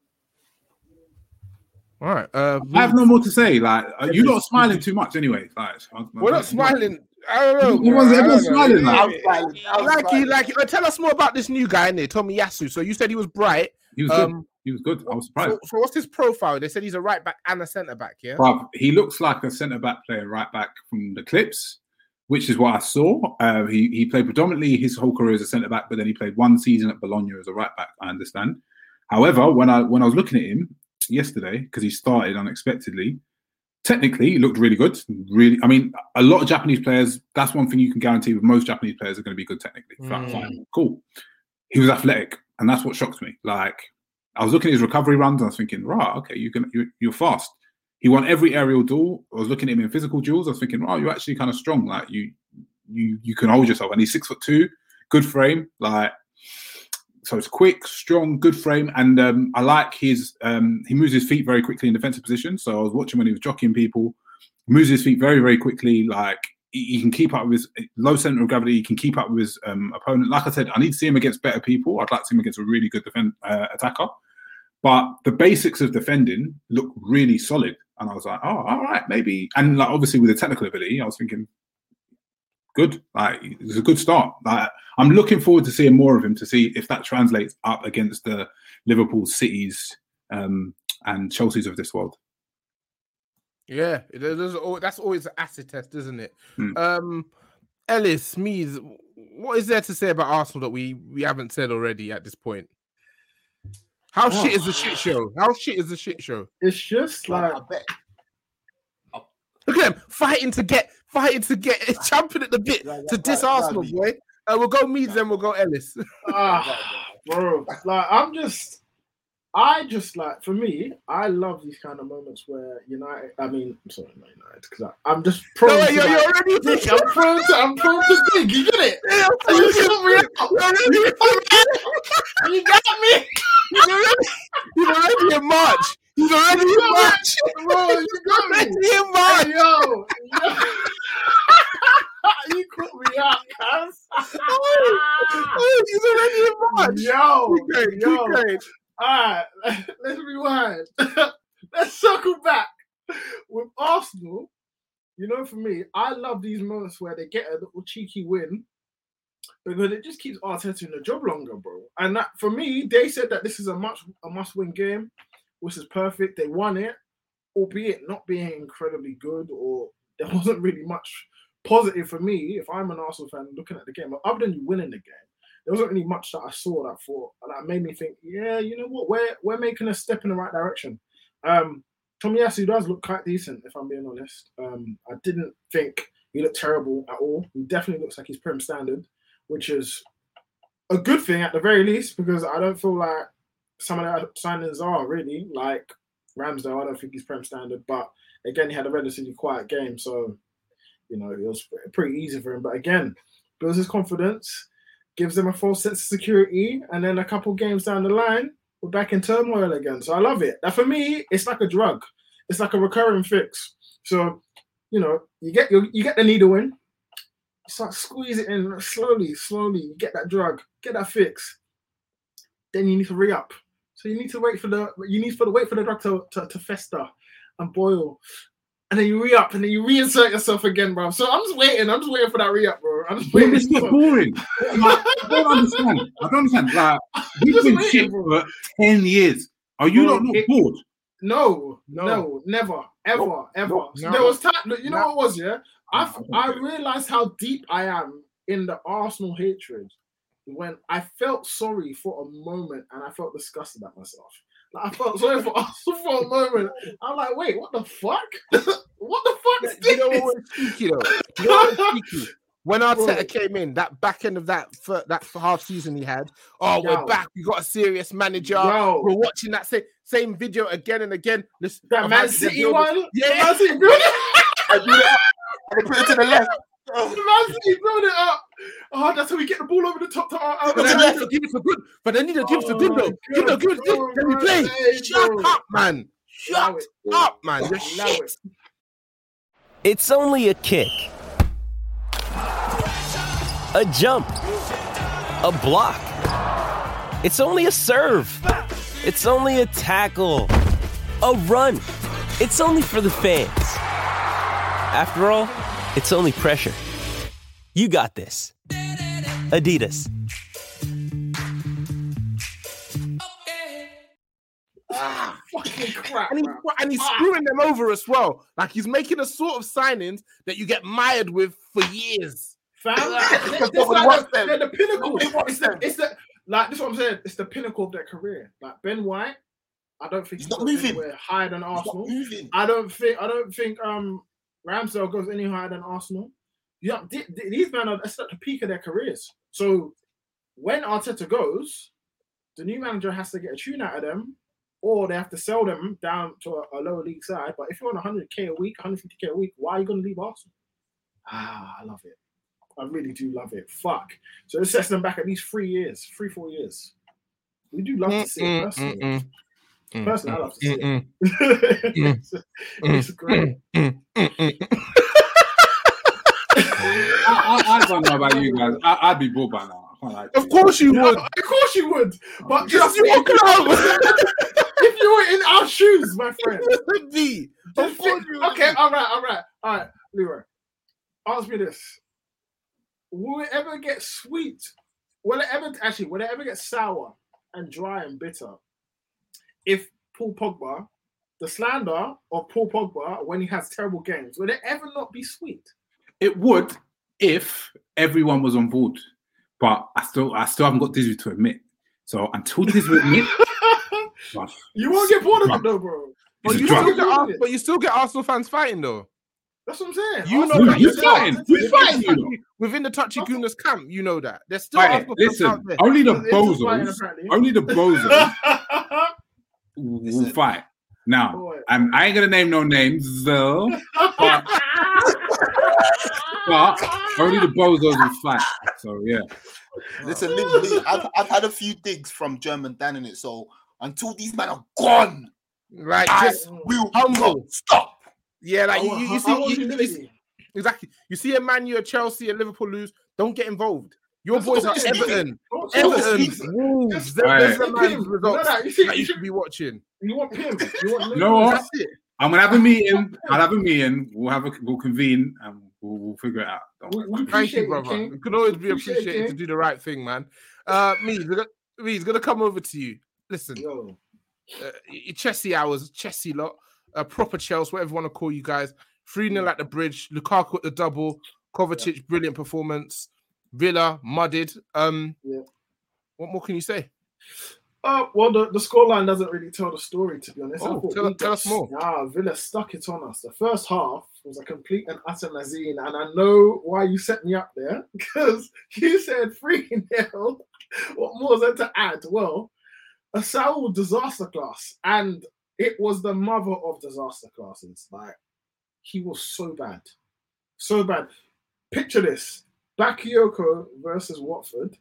All right, uh, I have no more to say. Like uh, you're not smiling too much, anyway. Like we're not smiling. I don't know. Everyone's, bro. I everyone's don't know. smiling. Like, I'm smiling. I'm Like he, smiling. like, uh, tell us more about this new guy in there, Tommy Yasu. So you said he was bright. he was good. Um, He was good. I was surprised. so, so what's his profile? They said he's a right back and a centre back. Yeah. Bruv, he looks like a centre back player, right back from the clips, which is what I saw. Uh, he he played predominantly his whole career as a centre back, but then he played one season at Bologna as a right back. I understand. However, when I when I was looking at him yesterday, because he started unexpectedly, technically he looked really good. Really, I mean, a lot of Japanese players. That's one thing you can guarantee with most Japanese players are going to be good technically. Mm. Fine, cool. He was athletic, and that's what shocked me. Like. I was looking at his recovery runs and I was thinking, right, okay, you can, you're, you're fast. He won every aerial duel. I was looking at him in physical duels. I was thinking, oh, you're actually kind of strong. Like you, you, you can hold yourself. And he's six foot two, good frame. Like, so it's quick, strong, good frame. And um, I like his, um, he moves his feet very quickly in defensive position. So I was watching when he was jockeying people, moves his feet very, very quickly. Like he, he can keep up with his low center of gravity. He can keep up with his um, opponent. Like I said, I need to see him against better people. I'd like to see him against a really good defend, uh, attacker. But the basics of defending look really solid. And I was like, oh, all right, maybe. And like obviously with the technical ability, I was thinking, good. Like it's a good start. Like, I'm looking forward to seeing more of him to see if that translates up against the Liverpool, Cities, um, and Chelsea's of this world. Yeah, there's, that's always an acid test, isn't it? Hmm. Um, Ellis, Mees, what is there to say about Arsenal that we, we haven't said already at this point? How Oh. shit is the shit show? How shit is the shit show? It's just like I bet. Look at them fighting to get, fighting to get, champing at the bit Right, to right, diss right, Arsenal, right. boy. Uh, we'll go Mees, then we'll go Ellis. ah, bro. Like I'm just, I just like for me, I love these kind of moments where United. I mean, I'm sorry, not United, because I'm just prone. No, to you're, like, you're already dig. I'm prone to. I'm prone to dig. You get it? You got me. You got me. He's already, he's already in March. He's already in March. Bro, you got me. Already in March. Hey, yo, yo. You caught me up, cuz. Oh, he's already in March. Yo, Keep going, yo. keep going. All right, let's rewind. Let's circle back with Arsenal. You know, for me, I love these moments where they get a little cheeky win because it just keeps Arteta in the job longer, bro. And that, for me, they said that this is a much a must-win game, which is perfect. They won it, albeit not being incredibly good, or there wasn't really much positive for me if I'm an Arsenal fan looking at the game. Other than you winning the game, there wasn't really much that I saw that for that made me think, yeah, you know what, we're we're making a step in the right direction. Um, Tomiyasu does look quite decent, if I'm being honest. Um, I didn't think he looked terrible at all. He definitely looks like he's Prem standard, which is a good thing at the very least, because I don't feel like some of the signings are really like Ramsdale. I don't think he's Prem standard, but again, he had a relatively quiet game, so you know it was pretty easy for him. But again, builds his confidence, gives them a false sense of security, and then a couple games down the line, we're back in turmoil again. So I love it. Now for me, it's like a drug. It's like a recurring fix. So, you know, you get your, you get the needle in, you start squeezing it in slowly, slowly. You get that drug, get that fix. Then you need to re-up. So you need to wait for the you need for the wait for the drug to, to, to fester and boil. And then you re-up and then you reinsert yourself again, bro. So I'm just waiting. I'm just waiting for that re-up, bro. I'm just waiting. It's not boring. Like, I don't understand. I don't understand. Like, we've just been waiting, shit bro. for ten years. Are you Bro, not, not it- bored? No, No. no, never, ever, Nope. ever. Nope. So No. there was time. Look, you know No. what it was, yeah? I No, I I don't realized how deep I am in the Arsenal hatred when I felt sorry for a moment and I felt disgusted at myself. Like I felt sorry for Arsenal for a moment. I'm like, wait, what the fuck? What the fuck is You this? know what was cheeky though? You know what was cheeky? When Arteta Bro. came in, that back end of that fir- that half season he had, oh, we're Yo. back. We got a serious manager. Yo. We're watching that same, same video again and again. Listen, That I've Man had to City build- one? Yeah. The Man City build it. I do that. I put it to the left. The Man City build it up. Oh, that's how we get the ball over the top. To, uh, uh, But they need to give it for good. But they need to give it for good Oh, though. Give it, give it, give God, it. Let me bro. play. Hey, Shut bro. up, man. Allow Shut it, bro. up, man. You're Allow shit. it. It's only a kick, a jump, a block. It's only a serve. It's only a tackle, a run. It's only for the fans. After all, it's only pressure. You got this. Adidas. Ah, fucking crap. And, he, man. and he's Ah. screwing them over as well. Like he's making a sort of signings that you get mired with for years. Fam, Because it's nobody like wants the, them. they're the pinnacle. Nobody wants It's the, them. it's the like this is what I'm saying. It's the pinnacle of their career. Like Ben White, I don't think He's he not goes moving. anywhere higher than He's not Arsenal. moving. I don't think I don't think um Ramsdale goes any higher than Arsenal. Yeah, th- th- these men are that's at the peak of their careers. So when Arteta goes, the new manager has to get a tune out of them, or they have to sell them down to a, a lower league side. But if you're on one hundred K a week, one hundred fifty K a week, why are you going to leave Arsenal? Ah, I love it. I really do love it. Fuck. So it sets them back at least three years, three, four years. We do love to see it personally. Mm, mm, Personally, I love to see it. mm, it's, it's great. mm, mm, mm. I, I, I don't know about you guys. I, I'd be bored by now. I can't lie to Of you. course you would. Of course you would. But Just just if, walk out. if you were in our shoes, my friend. B. Just think- okay, all right, all right, all right, Leroy. Answer me this. will it ever get sweet? Will it ever actually? Will it ever get sour and dry and bitter? If Paul Pogba, the slander of Paul Pogba when he has terrible games, will it ever not be sweet? It would if everyone was on board, but I still, I still haven't got Dizzy to admit. So until Dizzy admit, bruv, you won't get bored of bruv, it though, bro. But it's you, a drug. still get Ars- but you still get Arsenal fans fighting though. That's what I'm saying. You know Who- that who's yourself. fighting? Who's fighting you know? Within the Touchy Gooners camp, you know that. There's still Right, Arsenal fans listen, out there. only the It's just fighting, bozos, apparently. only the bozos will Listen. fight. Now, Boy. and I ain't gonna name no names though, but, but only the bozos will fight. So yeah, Listen, Liv, Liv, I've, I've had a few digs from German Dan in it. So until these men are gone, Right, I just will humble. not stop. Yeah, like you, I you, you want- see, I want you, you, humility. exactly. You see a Man U, a Chelsea, a Liverpool lose. Don't get involved. Your That's boys what are I'm saying. Everton, Don't- Everton, don't- Wolves. Just- Right. Those are the Pim, man's you know results that, you see- that you you should- should be watching. You want Pim? You want you know what? That's it. I'm gonna have a meeting. I'll have a meeting. We'll have a we'll convene and we'll, we'll figure it out. Don't We, worry. we Thank appreciate you, brother. King. It could always be Appreciate it, appreciated to King. do the right thing, man. Uh, me, he's gonna, me, he's gonna come over to you. Listen, Yo, uh, Chelsea hours, Chelsea lot, uh, proper Chelsea, whatever you want to call you guys. three nil at the bridge. Lukaku at the double. Kovacic, brilliant performance. Villa, mudded. Um, Yeah. What more can you say? Uh, well, the, the scoreline doesn't really tell the story, to be honest. I Oh, thought tell- we tell got- us more. Nah, Villa stuck it on us. The first half was a complete and utter mazine, and I know why you set me up there, because you said three nil. What more is there to add? Well, a Saul disaster class, and it was the mother of disaster classes. Like, he was so bad. So bad. Picture this. Bakayoko versus Watford.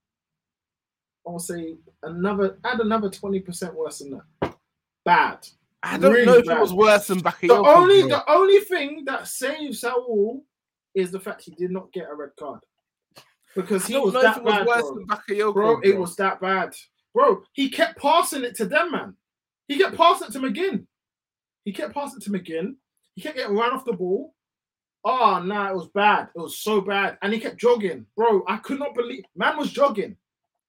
I will say another add another twenty percent worse than that. Bad. I don't Really know if bad. it was worse than The Bakayoko. only bro. the only thing that saves Saul is the fact he did not get a red card. Because I he don't was know that if it was bad, worse bro. than Bakayoko. Bro, it was that bad. Bro, he kept passing it to them, man. He kept passing it to McGinn. He kept passing it to McGinn. He kept getting run off the ball. Oh, nah, it was bad. It was so bad. And he kept jogging. Bro, I could not believe. Man was jogging.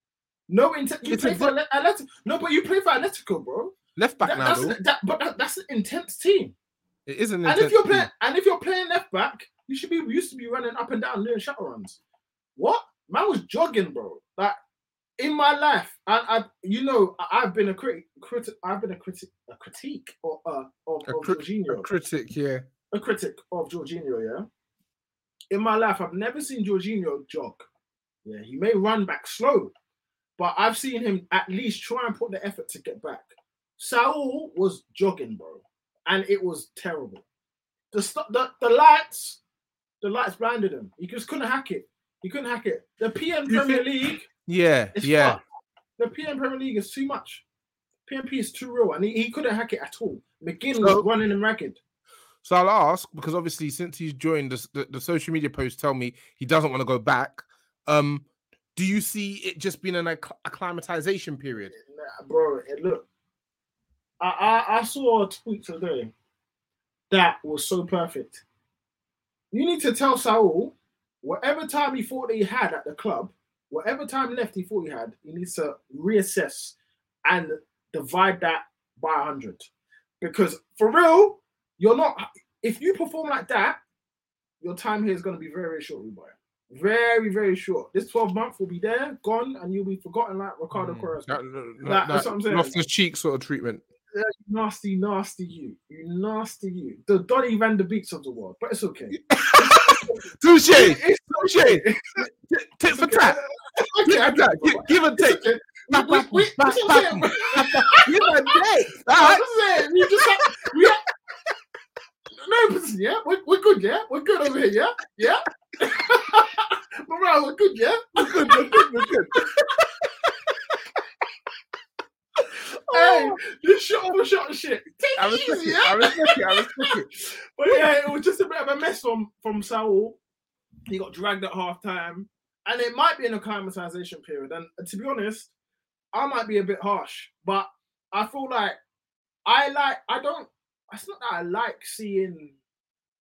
No intent. You It's play a for bro- Atletico. No, but you play for Atletico, bro. left back That- now, that's, though. that, but that, that's an intense team. It is an And if intense you're team. playing, and if you're playing left back, you should be used to be running up and down doing shuttle runs. What? Man was jogging, bro. Like in my life, and I, you know, I- I've been a critic. Criti- I've been a critic, a critique of uh, of, A, of cri- Jorginho, a critic, yeah. a critic of Jorginho. Yeah. In my life, I've never seen Jorginho jog. Yeah, he may run back slow, but I've seen him at least try and put the effort to get back. Saul was jogging, bro, and it was terrible. The st- the, the lights, the lights blinded him. He just couldn't hack it. He couldn't hack it. The P M You Premier think- League Yeah, is yeah. fucked. The P M Premier League is too much. P M P is too real, and he, he couldn't hack it at all. McGinn So- was running him ragged. So I'll ask, because obviously since he's joined, the, the, the social media posts tell me he doesn't want to go back. Um, do you see it just being an acc- acclimatization period? Nah, bro, it- look, I, I I saw a tweet today that was so perfect. You need to tell Saul whatever time he thought that he had at the club, whatever time left he thought he had, he needs to reassess and divide that by one hundred. Because for real, you're not, if you perform like that, your time here is going to be very, very short, boy. Very, very short. This twelve months will be there, gone, and you'll be forgotten like Ricardo Mm, Quaresma. that- that- Like, that's that what I'm saying. lost his cheek sort of treatment. Yeah, you nasty, nasty you. You nasty you. The Donny Van de Beeks of the world, but it's okay. Touche! It's Touche! Tit for tat! Okay, Tit I for get tat! it, Gi- bro. Give and It's take! okay. Back, We- back, we- back, that's what I'm back, saying. back. Give and take! All I'm right? just saying, we just have, we have, no, but yeah, we're, we're good, yeah? We're good over here, yeah? Yeah? But right, we're good, yeah? We're good, we're good, we're good. Hey, this shot for shot shit. Take I it respect easy, it, yeah? I respect it, I respect it. But yeah, it was just a bit of a mess from, from Saul. He got dragged at half time. And it might be an acclimatization period. And to be honest, I might be a bit harsh. But I feel like I like, I don't, it's not that I like seeing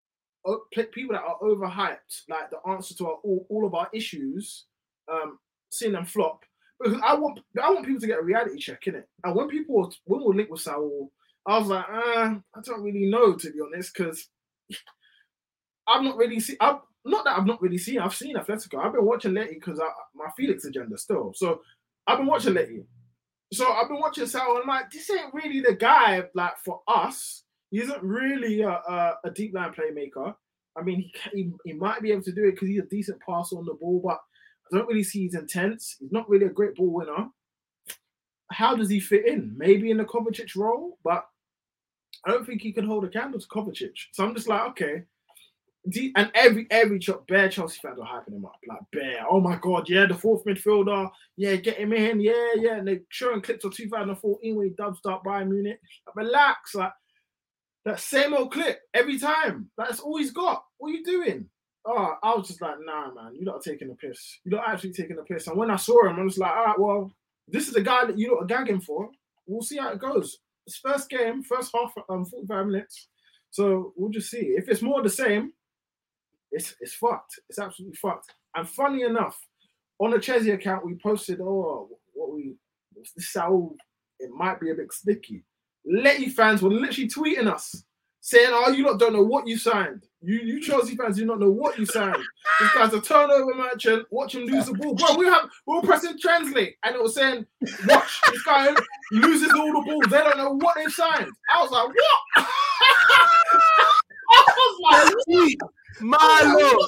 o- people that are overhyped, like the answer to our, all, all of our issues, um, seeing them flop. Because I want I want people to get a reality check, innit? And when people were, when we were linked with Saul, I was like, uh, I don't really know, to be honest, because I've not really seen. I've, not that I've not really seen. I've seen Atletico. I've been watching Letty because my Felix agenda still. So I've been watching Letty. So I've been watching Saul, and I'm like, this ain't really the guy. Like for us, he isn't really a, a, a deep line playmaker. I mean, he, can, he he might be able to do it because he's a decent passer on the ball, but I don't really see his intense. He's not really a great ball winner. How does he fit in? Maybe in the Kovacic role, but I don't think he can hold a candle to Kovacic. So I'm just like, okay. And every every bare Chelsea fans are hyping him up, like bare. Oh my god, yeah, the fourth midfielder, yeah, get him in, yeah, yeah. And they're showing clips of two thousand fourteen when he dubs start Bayern Munich. Like, relax, like that same old clip every time. That's all he's got. What are you doing? Oh, I was just like, nah, man, you're not taking a piss. You're not actually taking a piss. And when I saw him, I was like, all right, well, this is the guy that you lot are gagging for. We'll see how it goes. It's first game, first half, um, forty-five minutes. So we'll just see. If it's more the same, it's it's fucked. It's absolutely fucked. And funny enough, on the Chelsea account, we posted, oh, what we, this Saul, it might be a bit sticky. Letty fans were literally tweeting us, saying, oh, you lot don't know what you signed. You you Chelsea fans do not know what you signed. This guy's a turnover merchant. Watch him lose the ball. Bro, we have we were pressing translate, and it was saying, watch, this guy loses all the balls. They don't know what they signed. I was like, what? I was like, Malo,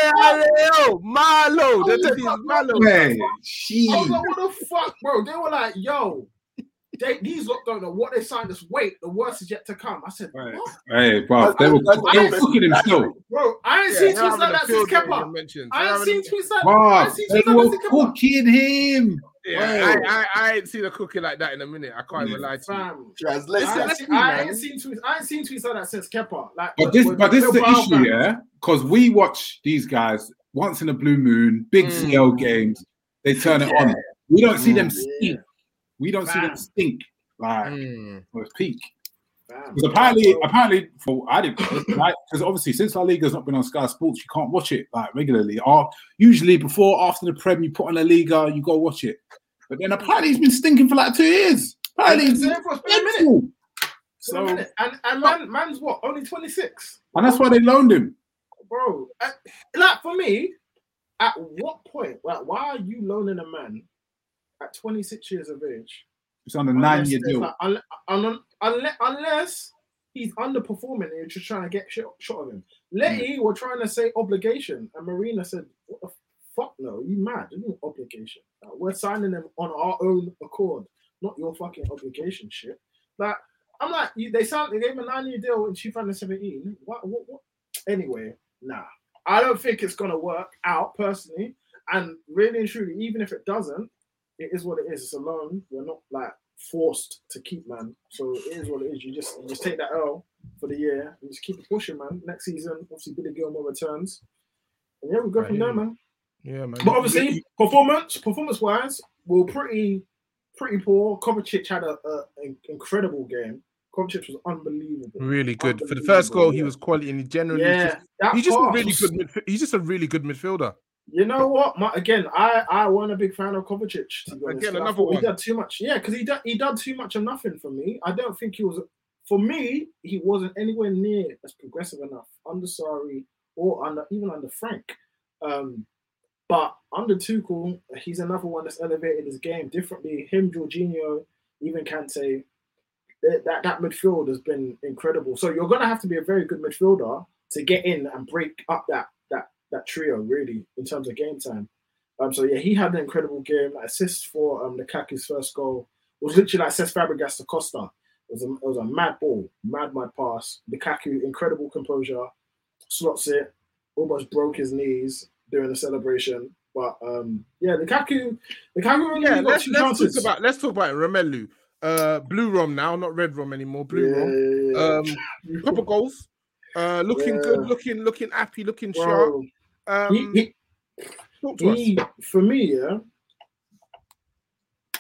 Everett, Malo. They tell you Malo. Man, I was like, what the fuck, bro? They were like, yo, they, these lot don't know what they signed us. Wait, the worst is yet to come. I said, right. what? Hey, bro, they were, they were cooking him still. Bro, I ain't Yeah, seen they're tweets having like a that field since day, you Kepa. mentioned. I They're ain't seen having tweets like Bro, I ain't seen they tweets like were that since Kepa. cooking him. Yeah, I, I, I ain't seen a cookie like that in a minute. I can't even lie to you. Fam, Translation. I ain't, That's seen, cool, I man. ain't seen tweets. I ain't seen tweets like that since Kepa. Like, But this, with- but this is with the Brown issue, fans. yeah, because we watch these guys once in a blue moon, big Mm. C L games. They turn it on. We don't see them stink. We don't see them Fam. stink like Mm. for its peak. Fam. Because apparently, apparently, for I didn't know, right? Because obviously, since La Liga's not been on Sky Sports, you can't watch it like regularly. Or usually, before, after the Prem, you put on La Liga, you go watch it. But then apparently, he's been stinking for like two years. Apparently, he's Same for a minute. dreadful. So, So, and and man, man's what? Only twenty-six. and that's why they loaned him. Bro, I, like for me, at what point, like, why are you loaning a man at twenty-six years of age? It's on a nine-year there's deal. Like, unless, unless, unless he's underperforming and you're just trying to get shot, shot of him. Letty were trying to say obligation, and Marina said, what the fuck no, you mad? There's no obligation. Like, we're signing them on our own accord, not your fucking obligation shit. Like, I'm like, you, they signed, they gave him a nine-year deal in two thousand seventeen. What, what, what? Anyway, nah. I don't think it's going to work out, personally. And really and truly, even if it doesn't, it is what it is. It's a loan. We're not, like, forced to keep, man. So it is what it is. You just you just take that L for the year and just keep it pushing, man. Next season, obviously, Billy Gilmore returns. And yeah, we go from there, man. Yeah, man. But obviously, performance, performance-wise, we were pretty, pretty poor. Kovacic had a, a, an incredible game. Kovacic was unbelievable. Really good. For the first goal, Unbelievable, he yeah. was quality, and he generally Yeah, just, that he's just a pass really was- good. Midf- he's just a really good midfielder. You know what? My, again, I I wasn't a big fan of Kovacic. To be honest. Again, I another thought one. He did too much. Yeah, because he did he done too much of nothing for me. I don't think he was. For me, he wasn't anywhere near as progressive enough under Sarri or under even under Frank. Um, but under Tuchel, he's another one that's elevated his game differently. Him, Jorginho, even Kante. That, that that midfield has been incredible. So you're gonna have to be a very good midfielder to get in and break up that that that trio, really, in terms of game time. Um, so yeah, he had an incredible game. Assist for um Lukaku's first goal. It was literally like Cesc Fabregas to Costa. It was a, it was a mad ball, mad mad pass. Lukaku, incredible composure, slots it, almost broke his knees during the celebration. But um, yeah, Lukaku, Lukaku only Yeah, got let's two let's chances. talk about let's talk about Romelu. Uh, blue rom now, not red rom anymore. Blue rom. Yeah. Um, couple goals. Uh, looking Yeah. good, looking looking happy, looking Bro, sharp. Um, he, talk to he, us. for me, yeah,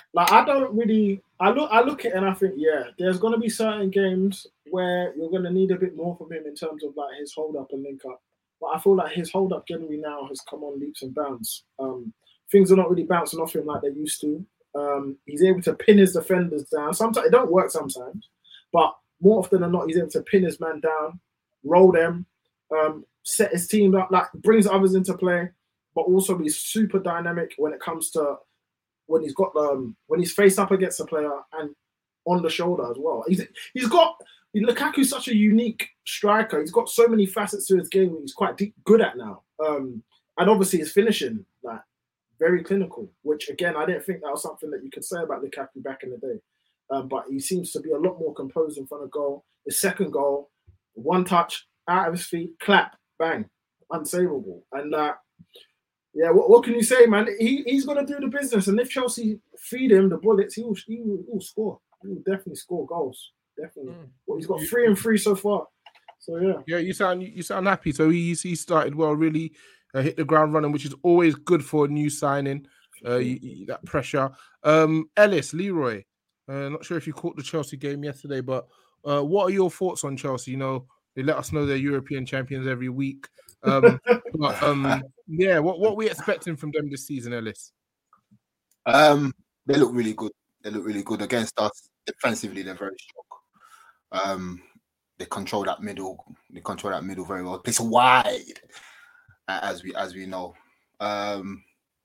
Like I don't really. I look. I look at it and I think, yeah, there's going to be certain games where you're going to need a bit more from him in terms of like his hold up and link up. But I feel like his hold up generally now has come on leaps and bounds. Um, things are not really bouncing off him like they used to. Um, he's able to pin his defenders down. Sometimes it don't work sometimes, but more often than not, he's able to pin his man down, roll them, um, set his team up, like brings others into play, but also be super dynamic when it comes to when he's got um when he's faced up against a player and on the shoulder as well. He's he's got Lukaku's such a unique striker. He's got so many facets to his game. He's quite deep, good at now. Um, and obviously his finishing, like very clinical. Which again, I didn't think that was something that you could say about Lukaku back in the day. Um, but he seems to be a lot more composed in front of goal. His second goal, one touch out of his feet, clap, bang, unsavable. And uh, yeah, what, what can you say, man? He he's gonna do the business, and if Chelsea feed him the bullets, he will he will, he will score. He will definitely score goals. Definitely. Mm. Well, he's got three and three so far. So yeah. Yeah, you sound you sound happy. So he's he started well, really uh, hit the ground running, which is always good for a new signing. Uh, you, you, that pressure. Um, Ellis, Leroy. Uh, not sure if you caught the Chelsea game yesterday, but uh, what are your thoughts on Chelsea? You know, they let us know they're European champions every week. Um, but um, yeah, what what are we expecting from them this season, Ellis? Um, they look really good. They look really good against us. Defensively, they're very strong. Um, they control that middle. They control that middle very well. It's wide, as we as we know. Um,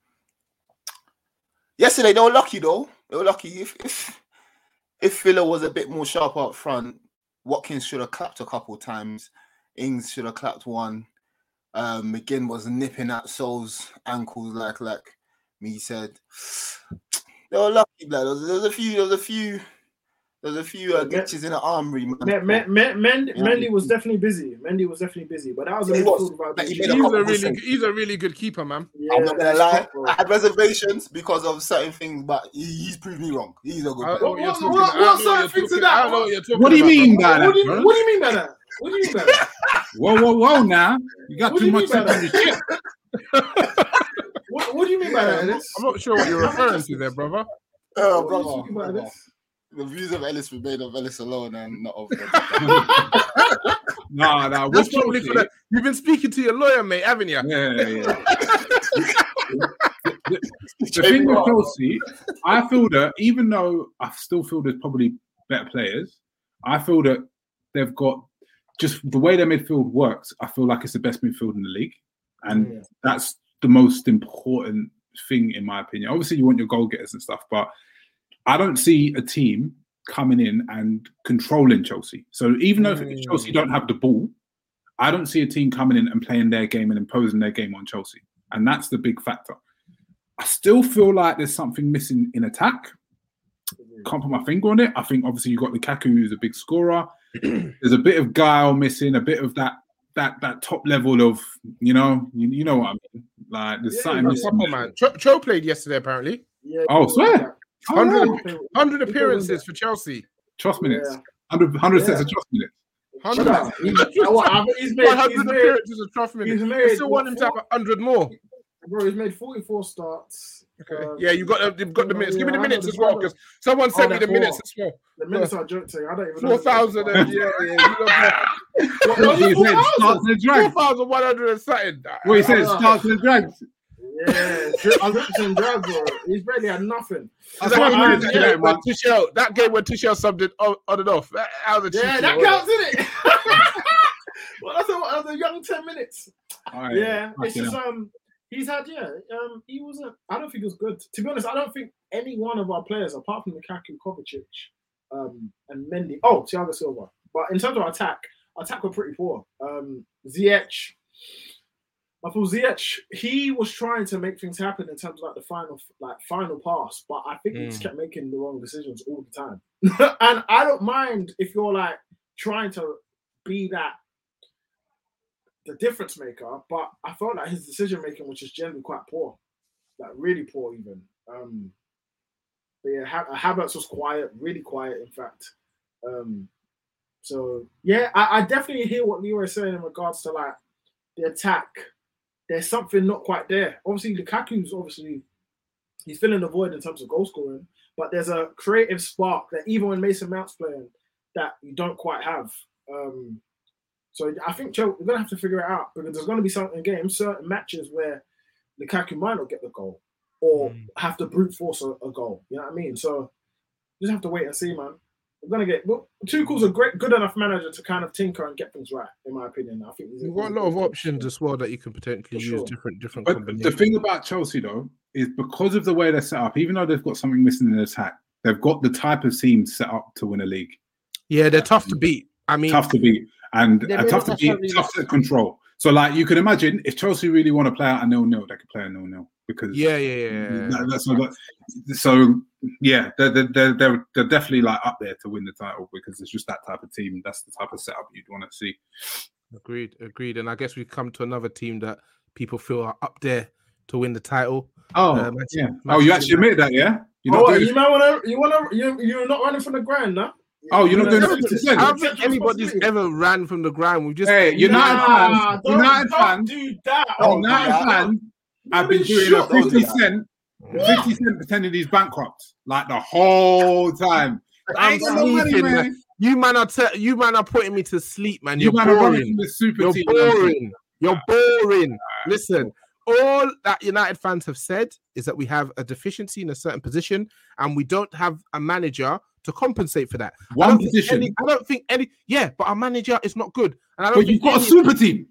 yesterday they were lucky though. They were lucky. If if if Villa was a bit more sharp up front, Watkins should have clapped a couple of times. Ings should have clapped one. Um, McGinn was nipping at Sol's ankles like like me said. They were lucky, blood. There was, there was a few. There was a few. There was a few uh, glitches in the armory, man. Men, men, men, Mendy was definitely busy. Mendy was definitely busy, but that was a he was. About He he's, a really, he's a really good keeper, man. Yeah, I'm not gonna lie. I had reservations because of certain things, but he, he's proved me wrong. He's a good player. What, what, what, what certain things to that? What, what do you mean by that? What do you, what do you mean by that? What do you mean by that? Whoa, whoa, whoa! Now you got what too much on your chip. What, what do you mean by that? Ellis? I'm not sure what you're referring to there, brother. Oh, What brother. do you mean by this? The views of Ellis were made of Ellis alone and not of them. Nah, nah. That's What's probably for the, you've been speaking to your lawyer, mate, haven't you? Yeah, yeah, yeah. the the thing with Chelsea, I feel that even though I still feel there's probably better players, I feel that they've got just the way their midfield works. I feel like it's the best midfield in the league, and Yeah. that's the most important thing in my opinion. Obviously, you want your goal getters and stuff, but I don't see a team coming in and controlling Chelsea. So even though if Chelsea don't have the ball, I don't see a team coming in and playing their game and imposing their game on Chelsea. And that's the big factor. I still feel like there's something missing in attack. Can't put my finger on it. I think obviously you've got Lukaku, who's a big scorer. There's a bit of guile missing, a bit of that that that top level of, you know, you, you know what I mean. Like there's Yeah, something that's missing. proper, man. Cho, Cho played yesterday, apparently. Yeah, Oh, swear. one hundred, Oh, yeah. one hundred appearances for Chelsea. trust minutes. Yeah. one hundred, one hundred Yeah. sets of trust minutes. one Shut hundred, up. He's, oh, what, I- he's made, one hundred he's made, appearances of trophy minutes. he's I made still want him to have what, one hundred more. bro, he's made forty-four starts. Okay. Um, Yeah, you got the, you've got the yeah, minutes. Give me the yeah, I know minutes the as well, brother. because someone sent Oh, me the they're minutes four. as well. The minutes are joke to you. I don't even know. Four thousand. And yeah, yeah. You know, What, no, He four said thousand? starts and four drags. thousand one hundred and something. What he said, Uh, starts and drags. Yeah, I was representing drugs, bro. He's barely had nothing. That, That's what game, I that, mean, game yeah, when Tuchel, that game when Tuchel subbed it on, on and off. That, that was a Yeah, cheeky that one. counts, isn't it? Well, that's a, that's a young ten minutes. All right. Yeah, it's Fucking just hell. um, he's had yeah, um, he wasn't. I don't think he was good. To be honest, I don't think any one of our players, apart from Lukaku, Kovacic, um, and Mendy. Oh, Thiago Silva. But in terms of attack, our attack were pretty poor. Um, Ziyech. I thought Ziyech, he was trying to make things happen in terms of like the final, like final pass, but I think he just Mm. kept making the wrong decisions all the time. And I don't mind if you're like trying to be that the difference maker, but I felt like his decision making was just generally quite poor, like really poor even. Um, but yeah, ha- Havertz was quiet, really quiet, in fact. Um, so yeah, I, I definitely hear what Leroy is saying in regards to like the attack. There's something not quite there. Obviously, Lukaku's obviously he's filling the void in terms of goal scoring, but there's a creative spark that even when Mason Mount's playing, that you don't quite have. Um, so I think Chelsea, we're gonna have to figure it out because there's gonna be certain games, certain matches where Lukaku might not get the goal or mm. have to brute force a, a goal. You know what I mean? So just have to wait and see, man. We're gonna get well, Tuchel's a great, good enough manager to kind of tinker and get things right, in my opinion. I think you've got a lot of options as well that you can potentially For use sure. different different. But the thing about Chelsea though is because of the way they're set up, even though they've got something missing in the attack, they've got the type of team set up to win a league. Yeah, they're tough to beat. I mean, tough to beat and Yeah, uh, but tough to that's beat, not really- tough to control. So, like you can imagine, if Chelsea really want to play out a nil-nil, they could play a nil-nil because yeah, yeah, yeah. yeah. that- that's so, so yeah, they're, they're they're they're definitely like up there to win the title because it's just that type of team. That's the type of setup you'd want to see. Agreed, agreed. And I guess we've come to another team that people feel are up there to win the title. Oh, Uh, Manchester- yeah. Oh, you Manchester actually admit that, yeah? You're Oh, not what, doing you might want to. You want to. You you're not running from the grind, no? Oh, you're not doing No, it fifty percent. I don't think anybody's ever ran from the ground. We've just Hey, United Nah, fans, don't, United don't fans, do that. Oh, United yeah. fans have been What doing is a shit? fifty cent, fifty cent pretending he's bankrupt like the whole time. I I'm ain't got no money, sleeping, man. man. You man are te- you man are putting me to sleep, man. You You're man are running boring. from the super You're team. boring. You're boring. Listen, all that United fans have said is that we have a deficiency in a certain position, and we don't have a manager to compensate for that. I One don't think position. any- I don't think any. Yeah, but our manager is not good, and I don't But think you've got a any- super team.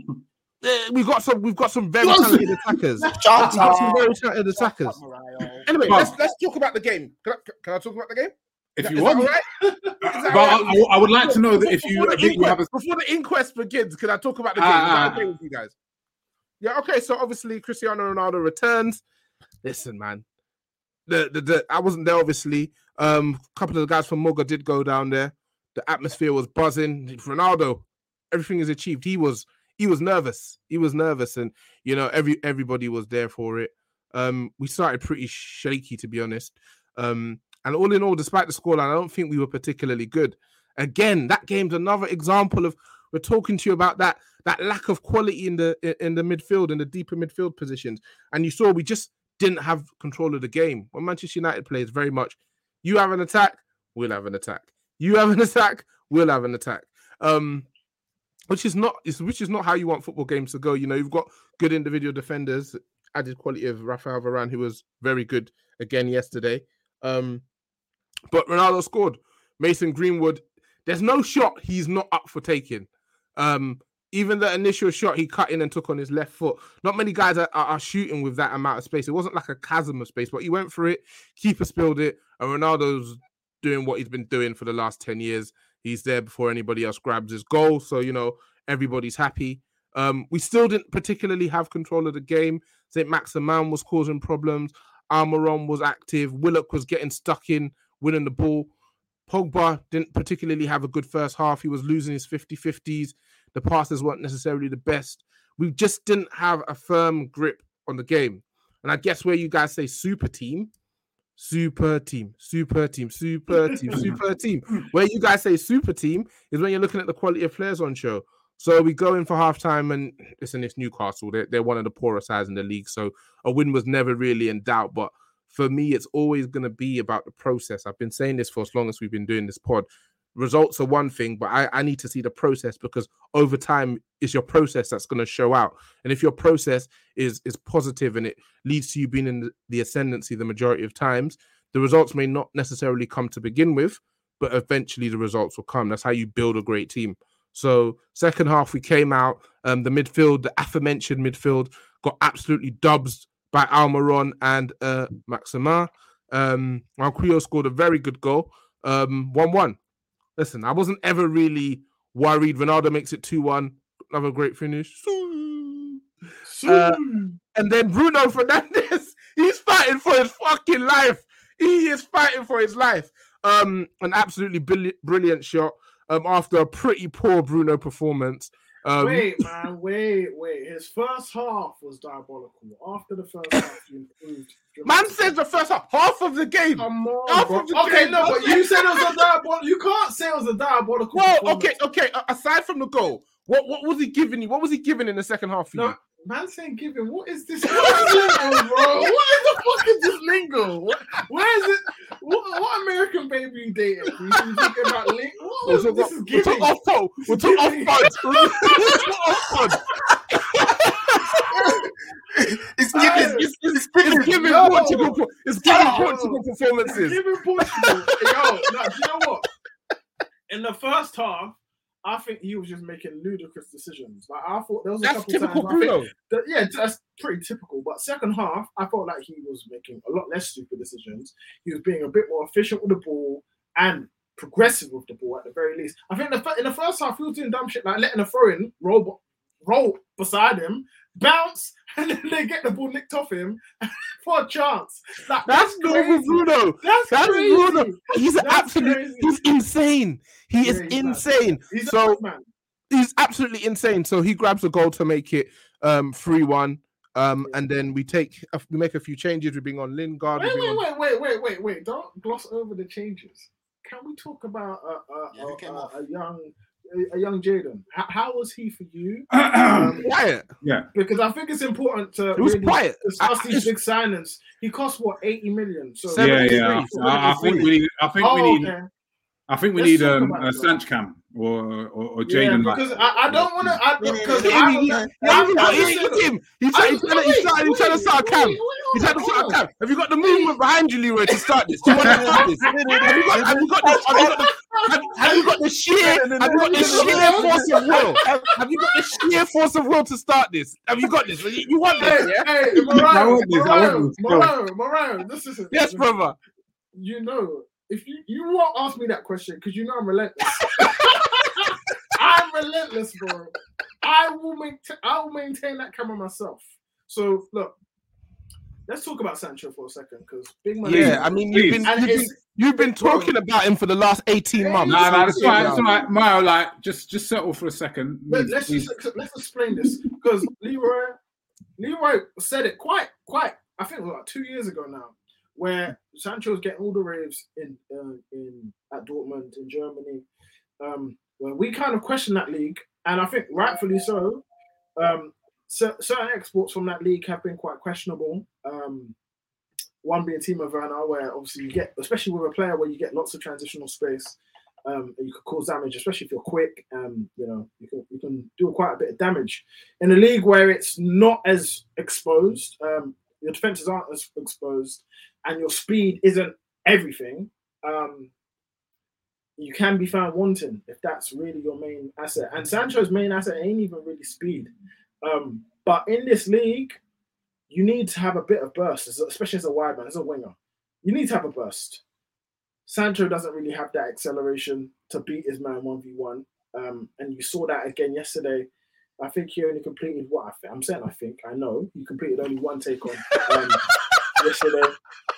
Uh, we've got some. We've got some very Yes. talented attackers. We've got some very talented attackers. Anyway, But- let's let's talk about the game. Can I, can I talk about the game? If Is you that want. all right? Is that But all right? I, I would like to know that if you before the, think you have a inquest, before the inquest begins, can I talk about the game? Ah, Is that ah. okay with you guys? Yeah, okay. So obviously Cristiano Ronaldo returns. Listen, man. The, the the I wasn't there, obviously. Um, a couple of the guys from Moga did go down there. The atmosphere was buzzing. Ronaldo, everything is achieved. He was he was nervous. He was nervous, and you know, every everybody was there for it. Um, we started pretty shaky, to be honest. Um, and all in all, despite the scoreline, I don't think we were particularly good. Again, that game's another example of we're talking to you about that that lack of quality in the in the midfield, in the deeper midfield positions. And you saw we just didn't have control of the game. When Manchester United plays, very much, you have an attack, we'll have an attack. You have an attack, we'll have an attack. Um, which is not which is not how you want football games to go. You know, you've got good individual defenders, added quality of Rafael Varane, who was very good again yesterday. Um, but Ronaldo scored. Mason Greenwood, there's no shot he's not up for taking. Um, even the initial shot he cut in and took on his left foot. Not many guys are, are, are shooting with that amount of space. It wasn't like a chasm of space, but he went for it. Keeper spilled it, and Ronaldo's doing what he's been doing for the last ten years. He's there before anybody else grabs his goal. So, you know, everybody's happy. Um, we still didn't particularly have control of the game. Saint Maximin was causing problems. Almiron was active. Willock was getting stuck in, winning the ball. Pogba didn't particularly have a good first half. He was losing his fifty-fifties. The passes weren't necessarily the best. We just didn't have a firm grip on the game. And I guess where you guys say super team, super team, super team, super team, super team. Where you guys say super team is when you're looking at the quality of players on show. So we go in for halftime, and listen, it's Newcastle. They're, they're one of the poorer sides in the league. So a win was never really in doubt. But for me, it's always going to be about the process. I've been saying this for as long as we've been doing this pod. Results are one thing, but I, I need to see the process, because over time, it's your process that's going to show out. And if your process is is positive and it leads to you being in the, the ascendancy the majority of times, the results may not necessarily come to begin with, but eventually the results will come. That's how you build a great team. So second half, we came out. Um, the midfield, the aforementioned midfield, got absolutely dubs by Almiron and uh, Maximin. Um, Manquillo scored a very good goal. Um, one one. Listen, I wasn't ever really worried. Ronaldo makes it two one. Another great finish. Uh, and then Bruno Fernandes, he's fighting for his fucking life. He is fighting for his life. Um, an absolutely brilliant, brilliant shot um, after a pretty poor Bruno performance. Um, wait, man, wait, wait. His first half was diabolical. After the first half, he improved. Man says the first half, half of the game. Come on, half bro. of the Okay, game. no, but you said it was a diabolical. You can't say it was a diabolical. Well, performance. okay, okay. Aside from the goal, what, what was he giving you? What was he giving in the second half for No, you? Man saying giving, what is this lingo, bro? What is the fuck is this lingo? What, why is it? What, what American baby you dating? You thinking about link? What was We'll this? talk, Is we'll giving? talk off pod. We'll talk off pod. We'll talk off pod. It's giving. It's, it's, giving. it's giving Yo. Portugal. It's giving Yo. Portugal performances. Giving Portugal. Yo, no, do you know what? In the first half, I think he was just making ludicrous decisions. Like I thought there was a That's couple typical times I Bruno. think that, yeah, that's pretty typical. But second half, I felt like he was making a lot less stupid decisions. He was being a bit more efficient with the ball and progressive with the ball at the very least. I think the, fir- in the first half, he was doing dumb shit like letting a throw in roll, roll beside him, bounce, and then they get the ball nicked off him for a chance. Like, That's normal Bruno. That's, That's crazy. Bruno. He's That's absolutely. crazy. He's insane. He Yeah, is he's insane. mad. He's a so madman. he's absolutely insane. So he grabs a goal to make it um three one. Um, and then we take we make a few changes. We bring on Lingard. we Wait, bring wait, on- wait, wait, wait, wait, wait! Don't gloss over the changes. Can we talk about a a, Yeah, who a, came a, off? a young a, a young Jaden? How, how was he for you? Um, Quiet. yeah. Because I think it's important to It was really quiet. discuss I- these it's- big signings. He cost what eighty million. So Seven- Yeah, seventy-three, yeah. I, I think seventy-three. we need. I think oh, we need. okay. I think we Let's need talk um, about a it, Sanch Cam or or, or Yeah, Jaden. because like, I, I don't want to. Because Yeah, I, he- he- I, yeah, I, he- I, he- he- him. He's trying, he's trying, he's trying, he's trying to start a camp. He's trying to start a camp. Have you got the movement behind you, Leroy, to start this? Do you want to start this? Have you got, have you got the, have you got the, have, have you got the sheer, have you got the sheer force of will? Have, have you got the sheer force of will to start this? Have you got this? You, you want Hey, this, yeah? hey, I Moran, want this, I want Moran, this. Moran, Moran, this is Yes, brother. You know, if you you won't ask me that question because you know I'm relentless. I'm relentless, bro. I will maintain. I will maintain that camera myself. So look, let's talk about Sancho for a second because big money. Yeah, I mean, you've been, And you've been, it's- you've been talking about him for the last eighteen months. No, no, that's right. That's right. Mario, like, just just settle for a second. Let, let's just, let's explain this because Leroy Leroy said it quite quite. I think it was like two years ago now, where Sancho was getting all the raves in uh, in at Dortmund in Germany. Um, where we kind of questioned that league, and I think rightfully so. Um, so, certain exports from that league have been quite questionable. Um, one being Timo Werner, where obviously you get, especially with a player where you get lots of transitional space, um, and you can cause damage, especially if you're quick. Um, you know, you can you can do quite a bit of damage in a league where it's not as exposed. Um, your defenses aren't as exposed, and your speed isn't everything. Um, you can be found wanting if that's really your main asset. And Sancho's main asset ain't even really speed. Um, but in this league, you need to have a bit of burst, especially as a wide man, as a winger. You need to have a burst. Sancho doesn't really have that acceleration to beat his man one v one. Um, and you saw that again yesterday. I think he only completed what I think. I'm saying I think, I know. He completed only one take on um, yesterday.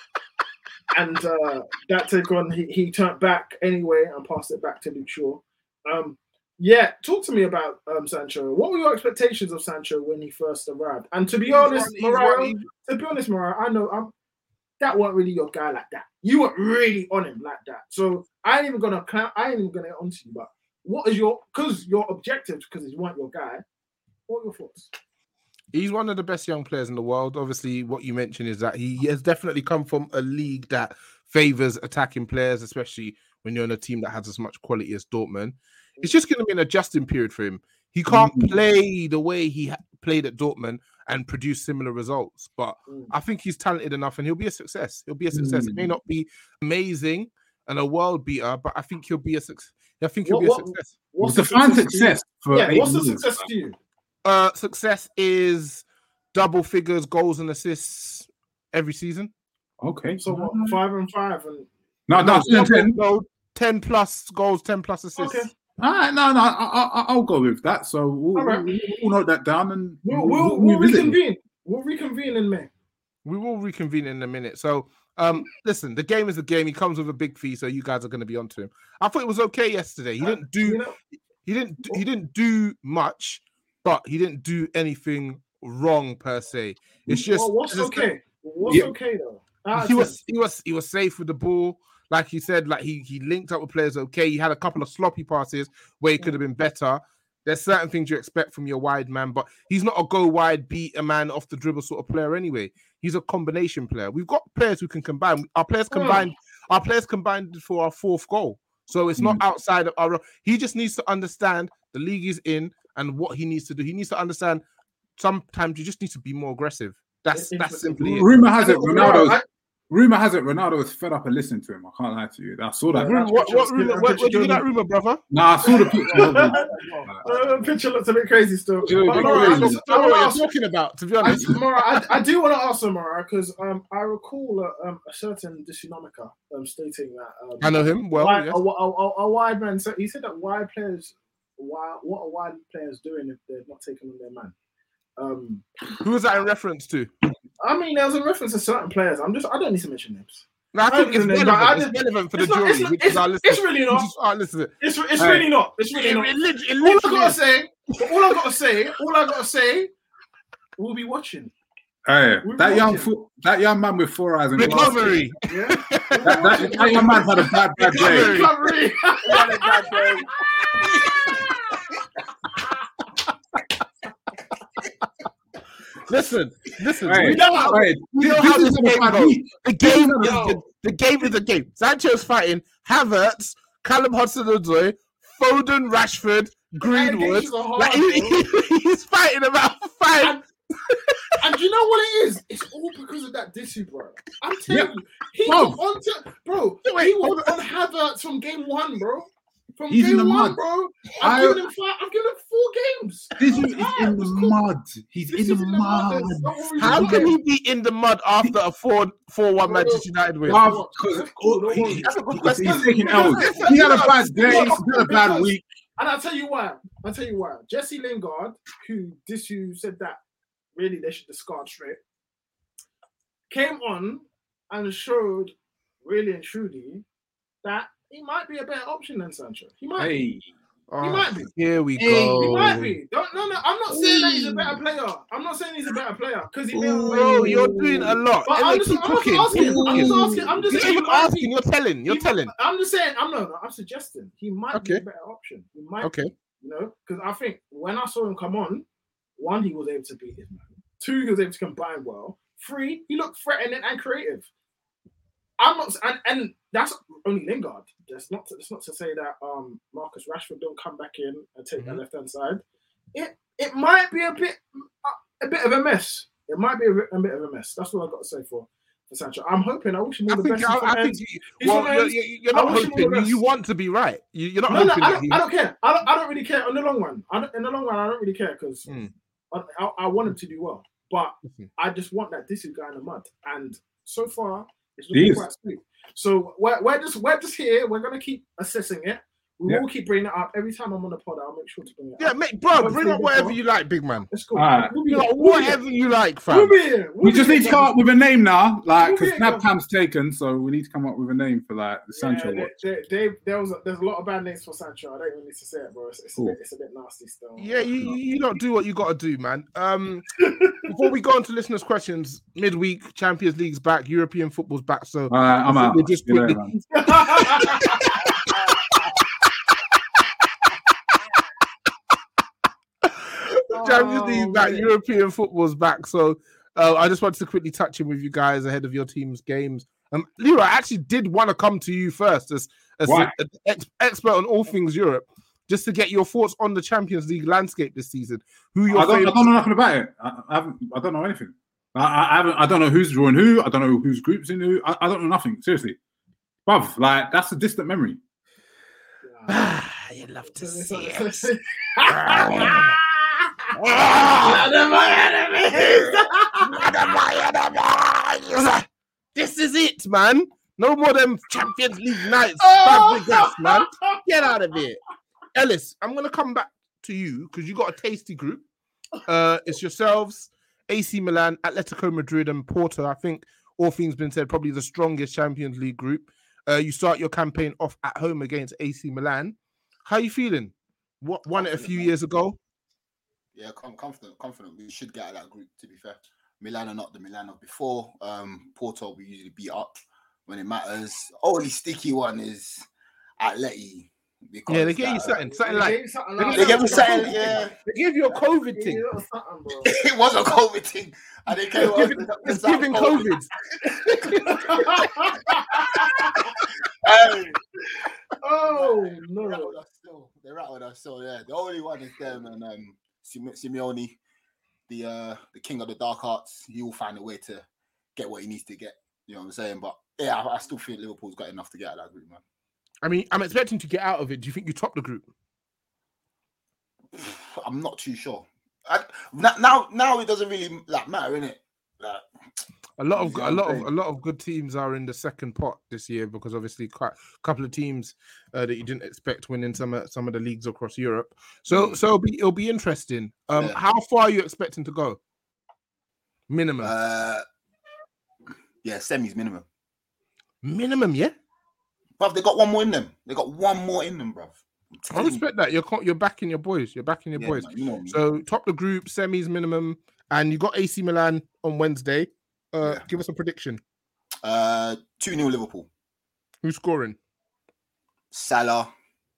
And uh, that take on, he, he turned back anyway and passed it back to Luke Shaw. Um, yeah, talk to me about um, Sancho. What were your expectations of Sancho when he first arrived? And to be honest, he's Mariah, right, to be honest, Mariah, I know I'm, that weren't really your guy like that. You weren't really on him like that. So I ain't even gonna, I ain't even gonna get onto you. But what is your, because your objectives, because you weren't your guy. What are your thoughts? He's one of the best young players in the world. Obviously, what you mentioned is that he has definitely come from a league that favors attacking players, especially when you're in a team that has as much quality as Dortmund. It's just going to be an adjusting period for him. He can't mm-hmm. play the way he ha- played at Dortmund and produce similar results. But mm. I think he's talented enough and he'll be a success. He'll be a success. Mm. It may not be amazing and a world beater, but I think he'll be a success. I think he'll what, be a what, success. What's the fan success for yeah, what's the years, success man? to you? Uh, success is double figures, goals and assists every season. Okay. So what, five and five and no, no, no ten, goal, ten plus goals, ten plus assists. Okay. All right, no, no, I, I, I'll go with that. So we'll, right. we'll, we'll note that down and we'll, we'll, we'll reconvene. We'll reconvene in May. We will reconvene in a minute. So, um, listen, the game is the game. He comes with a big fee, so you guys are going to be onto him. I thought it was okay yesterday. He didn't do, you know, he didn't, he didn't do much, but he didn't do anything wrong per se. It's just well, what's it's okay. What's yeah. okay though? He was, he was, he was safe with the ball. Like he said, like he he linked up with players okay. He had a couple of sloppy passes where he could have been better. There's certain things you expect from your wide man, but he's not a go wide, beat a man off the dribble sort of player anyway. He's a combination player. We've got players who can combine. Our players combined. Oh. Our players combined for our fourth goal. So it's mm. not outside of our. He just needs to understand the league is in and what he needs to do. He needs to understand. Sometimes you just need to be more aggressive. That's that's simply it. Rumor has it Ronaldo. Rumor has it Ronaldo was fed up and listening to him. I can't lie to you. I saw that. Rumor, what what rumor? Where, where did you get that rumor, brother? Nah, I saw the picture. The picture looks a bit crazy still. You know, Mara, I don't know what you're talking about, to be honest. Mara, I, I do want to ask him, Mara, because um, I recall a, um, a certain Dysnomika um, stating that. Um, I know him well. Wide, yes. a, a, a, a wide man. So he said that wide players, wide, what are wide players doing if they're not taking on their man? Um, Who is that in reference to? I mean, there was a reference to certain players. I'm just, I don't need to mention names. No, I think it's relevant. I just, it's relevant for the jury. It's, not, it's, it's, it's really not. Just, uh, listen. It's, it's hey. really not. It's really it, not. It, it, it, all I gotta say, all I gotta say, all I gotta say, we'll be watching. Hey, we'll that young fo- that young man with four eyes and recovery. Yeah. that, that, that young man had a bad bad day. Recovery. had a bad day. Listen, listen. Hey, we know how, hey, we know how this game goes. The game is the, the game is the game. Sancho's fighting Havertz, Callum Hudson-Odoi, Foden, Rashford, Greenwood. Like, he, he's fighting about five. And, and you know what it is? It's all because of that Dissu, bro. I'm telling yeah. you, he bro. was on to, bro. Wait, he was on Havertz from game one, bro. From He's game in the one, mud. bro. I'm I, giving him five. I'm giving him four games. This is in the mud. He's in the, in the mud. mud. How can he be in the mud after a four four one Manchester United win? Because that's a good question. He's taking L's. He had a bad day. He had a bad week. And I'll tell you why. I'll tell you why. Jesse Lingard, who Dissu said that really they should discard straight, came on and showed really and truly that he might be a better option than Sancho. He might hey. be. Oh, he might be. Here we hey, go. He might be. Don't, no, no, I'm not saying that he's a better player. I'm not saying he's a better player because he. Bro, you're doing a lot. But I'm just, I'm just asking. I'm just asking. I'm just you're saying. Even asking. You're telling. You're telling. Might, I'm just saying. I'm no, no. I'm suggesting he might okay. be a better option. He might. Okay. Be, you know, because I think when I saw him come on, one, he was able to beat his man. Two, he was able to combine well. Three, he looked threatening and creative. I'm not, and, and that's only Lingard. That's not. To, that's not to say that um, Marcus Rashford don't come back in and take mm-hmm. that left hand side. It it might be a bit a bit of a mess. It might be a, a bit of a mess. That's what I got to say for, for Sancho. I'm hoping. I wish him all the best. I, I think. You, well, you're, you're not hoping. You, you want to be right. You, you're not no, hoping. No, I that don't, he... I don't care. I don't, I don't really care in the long run. I don't, in the long run, I don't really care because mm. I, I, I want him to do well. But mm-hmm. I just want that this is guy in the mud. And so far, it's looking quite sweet. So we're, we're just we're just here. We're gonna keep assessing it. We yeah. will keep bringing it up every time I'm on the pod. I'll make sure to bring it yeah, up. Yeah, mate, bro, bring up whatever you like, big man. It's cool. Right. We'll you know, whatever we'll you like, fam. We'll be here. We'll we be just here, need to come up with a name now, like because we'll Snapcam's taken, so we need to come up with a name for like the Sancho yeah, watch. They, they, they, there was a, there's a lot of bad names for Sancho. I don't even need to say it, bro. It's, it's, cool. a, bit, it's a bit nasty still. Yeah, you you don't do what you got to do, man. Um, before we go on to listeners' questions, midweek Champions League's back, European football's back. So uh, I'm out. We'll just quickly. Champions League back, European football's back. So uh, I just wanted to quickly touch in with you guys ahead of your team's games. Um, Leroy, I actually did want to come to you first as, as an ex- expert on all things Europe, just to get your thoughts on the Champions League landscape this season. Who your I don't, favorite... I don't know nothing about it. I, I haven't. I don't know anything. I, I haven't. I don't know who's drawing who. I don't know whose groups in who. I, I don't know nothing. Seriously, bruv, like that's a distant memory. You love to see it. One of my enemies. One of my enemies. This is it, man. No more them Champions League nights. Oh. Gas, man. Get out of here. Ellis, I'm going to come back to you because you got a tasty group. Uh, it's yourselves, A C Milan, Atletico Madrid, and Porto. I think all things been said, probably the strongest Champions League group. Uh, you start your campaign off at home against A C Milan. How are you feeling? What won it a few years ago? Yeah, I'm confident. Confident we should get out of that group. To be fair, Milan are not the Milan of before. Um, Porto we usually beat up when it matters. Only sticky one is Atleti. Because Yeah, they gave you that- something, something They like gave you something they like- They gave me you something, COVID yeah. thing. They gave you a COVID Yeah, thing. you know something, bro. It was a COVID thing. And they came It's giving, it's giving COVID. Hey. Oh They no! rattled us still. They rattled us still. Yeah, the only one is them and um Sim- Simeone, the uh the king of the dark arts. He will find a way to get what he needs to get. You know what I'm saying? But yeah, I, I still think Liverpool's got enough to get out of that group, man. I mean, I'm expecting to get out of it. Do you think you top the group? I'm not too sure. I, now, now it doesn't really like matter, innit? Like, A lot of You know a what lot I'm of saying? a lot of good teams are in the second pot this year because obviously quite a couple of teams uh, that you didn't expect winning some of, some of the leagues across Europe. So Mm. so it'll be it'll be interesting. Um, Yeah. how far are you expecting to go? Minimum, uh, yeah, semis minimum. minimum, yeah. Bruv, they got one more in them. They got one more in them, bruv. I'm I telling you. respect that. You're co- you're backing your boys. You're backing your Yeah, boys. man, you know me. So top the group, semis minimum, and you got A C Milan on Wednesday. Uh, Yeah. Give us a prediction. Uh, two nil Liverpool. Who's scoring? Salah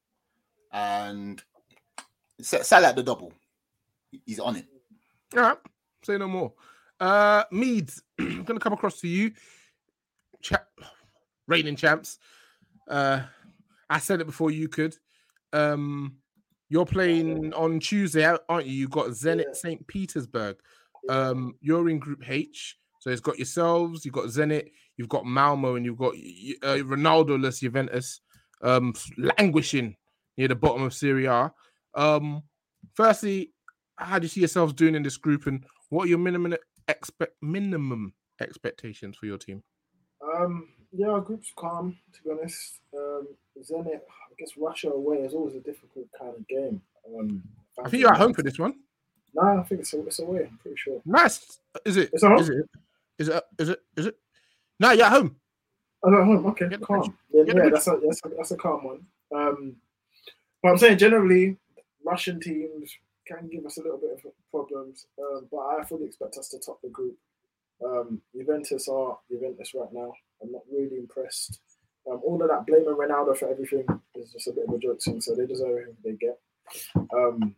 and Sa- Salah at the double. He's on it. All right, say no more. Uh, Meads, I'm gonna come across to you. Cha- reigning champs. Uh, I said it before you could. Um, you're playing on Tuesday, aren't you? You got Zenit Yeah. Saint Petersburg. Um, you're in Group H, so it's got yourselves. You've got Zenit. You've got Malmo, and you've got uh, Ronaldo-less Juventus, um, languishing near the bottom of Serie A. Um, firstly, how do you see yourselves doing in this group, and what are your minimum expect minimum expectations for your team? Um, yeah, our group's calm, to be honest. Um, Zenit, I guess Russia away is always a difficult kind of game. Um, I think you're at home for this one. No, I think it's, it's away, I'm pretty sure. Nice. Is it? It's at home? Is it? Is it? Is it? Is it? No, you're at home. I'm at home, okay, Get the calm. picture. Yeah, Get the yeah that's, a, that's, a, that's a calm one. Um, but I'm saying generally, Russian teams can give us a little bit of problems, um, but I fully expect us to top the group. Um, Juventus are Juventus right now. I'm not really impressed. Um, all of that blaming Ronaldo for everything is just a bit of a joke thing, so they deserve everything they get. Um,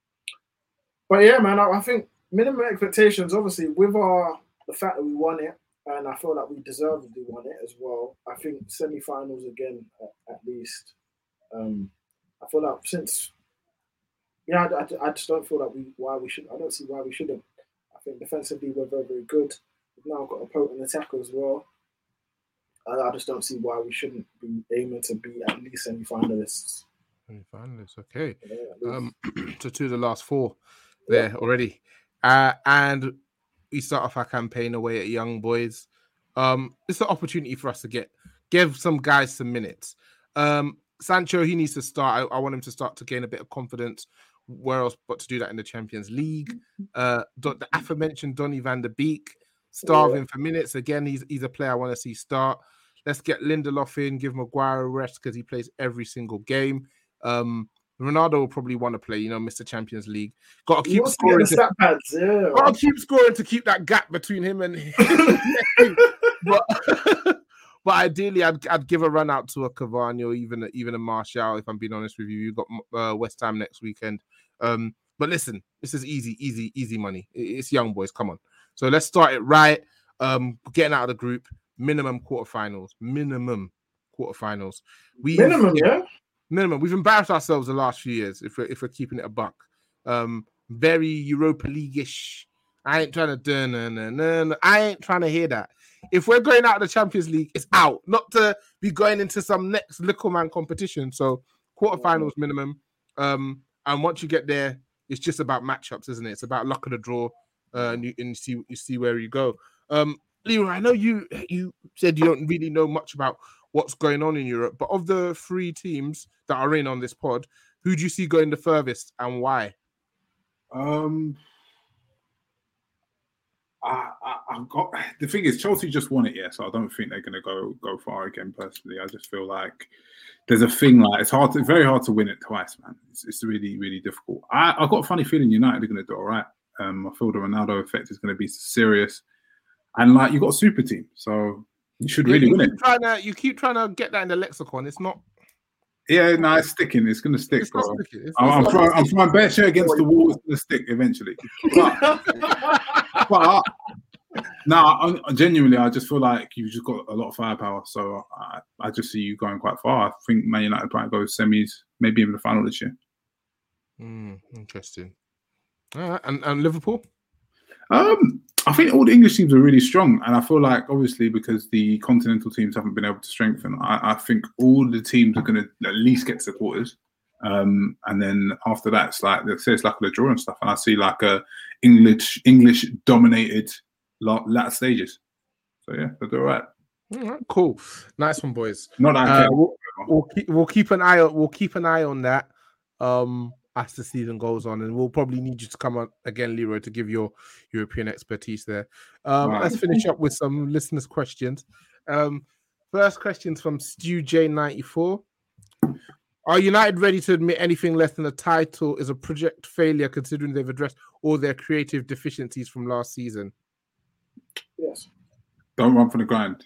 but yeah, man, I, I think minimum expectations, obviously, with our the fact that we won it, and I feel like we deservedly won it as well. I think semi-finals again, at, at least. Um, I feel like since, yeah, I, I, I just don't feel like we why we should. I don't see why we shouldn't. I think defensively we're very, very good. We've now got a potent attacker as well. I, I just don't see why we shouldn't be aiming to be at least semi-finalists. Semi-finalists, okay. Yeah, at least. Um, so two of the last four there already, uh, and we start off our campaign away at Young Boys. Um, it's an opportunity for us to get give some guys some minutes. Um, Sancho, he needs to start. I, I want him to start to gain a bit of confidence. Where else but to do that in the Champions League? Uh, the aforementioned Donny van der Beek, starving Yeah. for minutes. Again, he's he's a player I want to see start. Let's get Lindelof in, give Maguire a rest because he plays every single game. Um, Ronaldo will probably want to play, you know, Mister Champions League. Got to He keep wants to get scoring. the To, stat pads, yeah. got to keep scoring to keep that gap between him and. but but ideally, I'd I'd give a run out to a Cavani or even a, even a Martial. If I'm being honest with you, you got uh, West Ham next weekend. Um, but listen, this is easy, easy, easy money. It- It's Young Boys. Come on. So let's start it right. Um, getting out of the group, minimum quarterfinals, minimum quarterfinals. We Minimum, yeah. minimum. We've embarrassed ourselves the last few years. If we're if we're keeping it a buck, um, very Europa League-ish. I ain't trying to do no, no, no, no. I ain't trying to hear that. If we're going out of the Champions League, it's out. Not to be going into some next little man competition. So quarterfinals minimum. Um, and once you get there, it's just about matchups, isn't it? It's about luck of the draw, uh, and you and you see you see where you go. Um, Leroy, I know you you said you don't really know much about what's going on in Europe, but of the three teams that are in on this pod, who do you see going the furthest and why? Um, I, I, I've got the thing is Chelsea just won it, yeah. So I don't think they're going to go go far again. Personally, I just feel like there's a thing like it's hard, to, very hard to win it twice, man. It's, it's really, really difficult. I I got a funny feeling United are going to do all right. Um, I feel the Ronaldo effect is going to be serious, and like you got a super team, so you should really you win keep it. Trying to, you keep trying to get that in the lexicon. It's not. Yeah, no, it's sticking. It's gonna stick, It's bro. not sticking. It's I'm, I'm not trying. I'm sticking. trying bare shit against the wall. It's gonna stick eventually. But, but no, nah, genuinely, I just feel like you've just got a lot of firepower. So I, I just see you going quite far. I think Man United might go semis, maybe even the final this year. Mm, interesting. All right, and, and Liverpool. Um, I think all the English teams are really strong, and I feel like obviously because the continental teams haven't been able to strengthen, I, I think all the teams are going to at least get to the quarters, um, and then after that, it's like they say it's like a draw and stuff, and I see like a English English dominated latter stages. So yeah, they'll do all right. All right, cool, nice one, boys. Not that I uh, care. we'll, we'll keep we'll keep an eye on we'll keep an eye on that. Um, as the season goes on, and we'll probably need you to come on again, Leroy, to give your European expertise there. Um, Right. Let's finish up with some listeners' questions. Um, first question's from Stu J ninety-four. Are United ready to admit anything less than a title is a project failure, considering they've addressed all their creative deficiencies from last season? Yes. Don't run for the grind.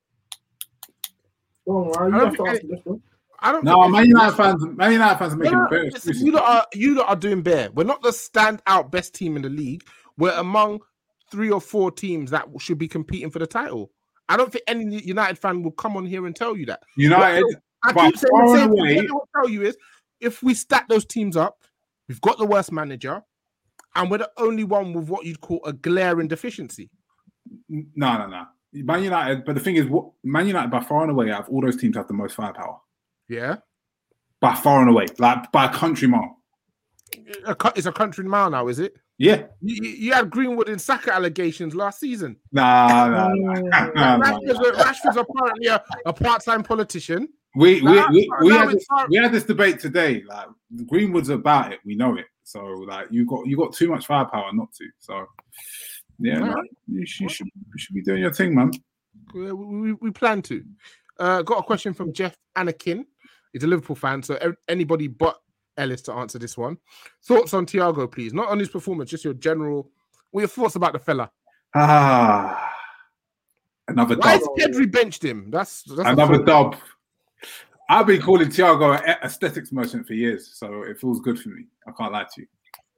Go on, Ryan. You I don't have to think answer this one. I don't. No, think Man United fans. Man United fans are making No, a better listen, excuses. you lot are you lot are doing bare. We're not the standout best team in the league. We're among three or four teams that should be competing for the title. I don't think any United fan will come on here and tell you that. United, What- I by keep saying far the and same thing. away- What I will tell you is, if we stack those teams up, we've got the worst manager, and we're the only one with what you'd call a glaring deficiency. No, no, no. Man United, but the thing is, what Man United by far and away out of all those teams have the most firepower. Yeah, By far and away, like by a country mile. a, cu- it's a country mile now, is it? Yeah. You, you you had Greenwood and Saka allegations last season. Nah, nah, nah, nah, nah, nah. Rashford's, Rashford's apparently a, a part-time politician. We we Nah, we, we now had it's this, far- we had this debate today. Like Greenwood's about it, we know it. So like you got you got too much firepower not to. So yeah, All man, right. you, should, you should you should be doing your thing, man. We, we, we plan to. Uh, got a question from Jeff Anakin. He's a Liverpool fan, so ev- anybody but Ellis to answer this one. Thoughts on Thiago, please? Not on his performance, just your general. What are your thoughts about the fella? Ah, another Why dub. has Pedri benched him? That's, that's a Another thought. dub. I've been calling Thiago an aesthetics merchant for years, so it feels good for me. I can't lie to you.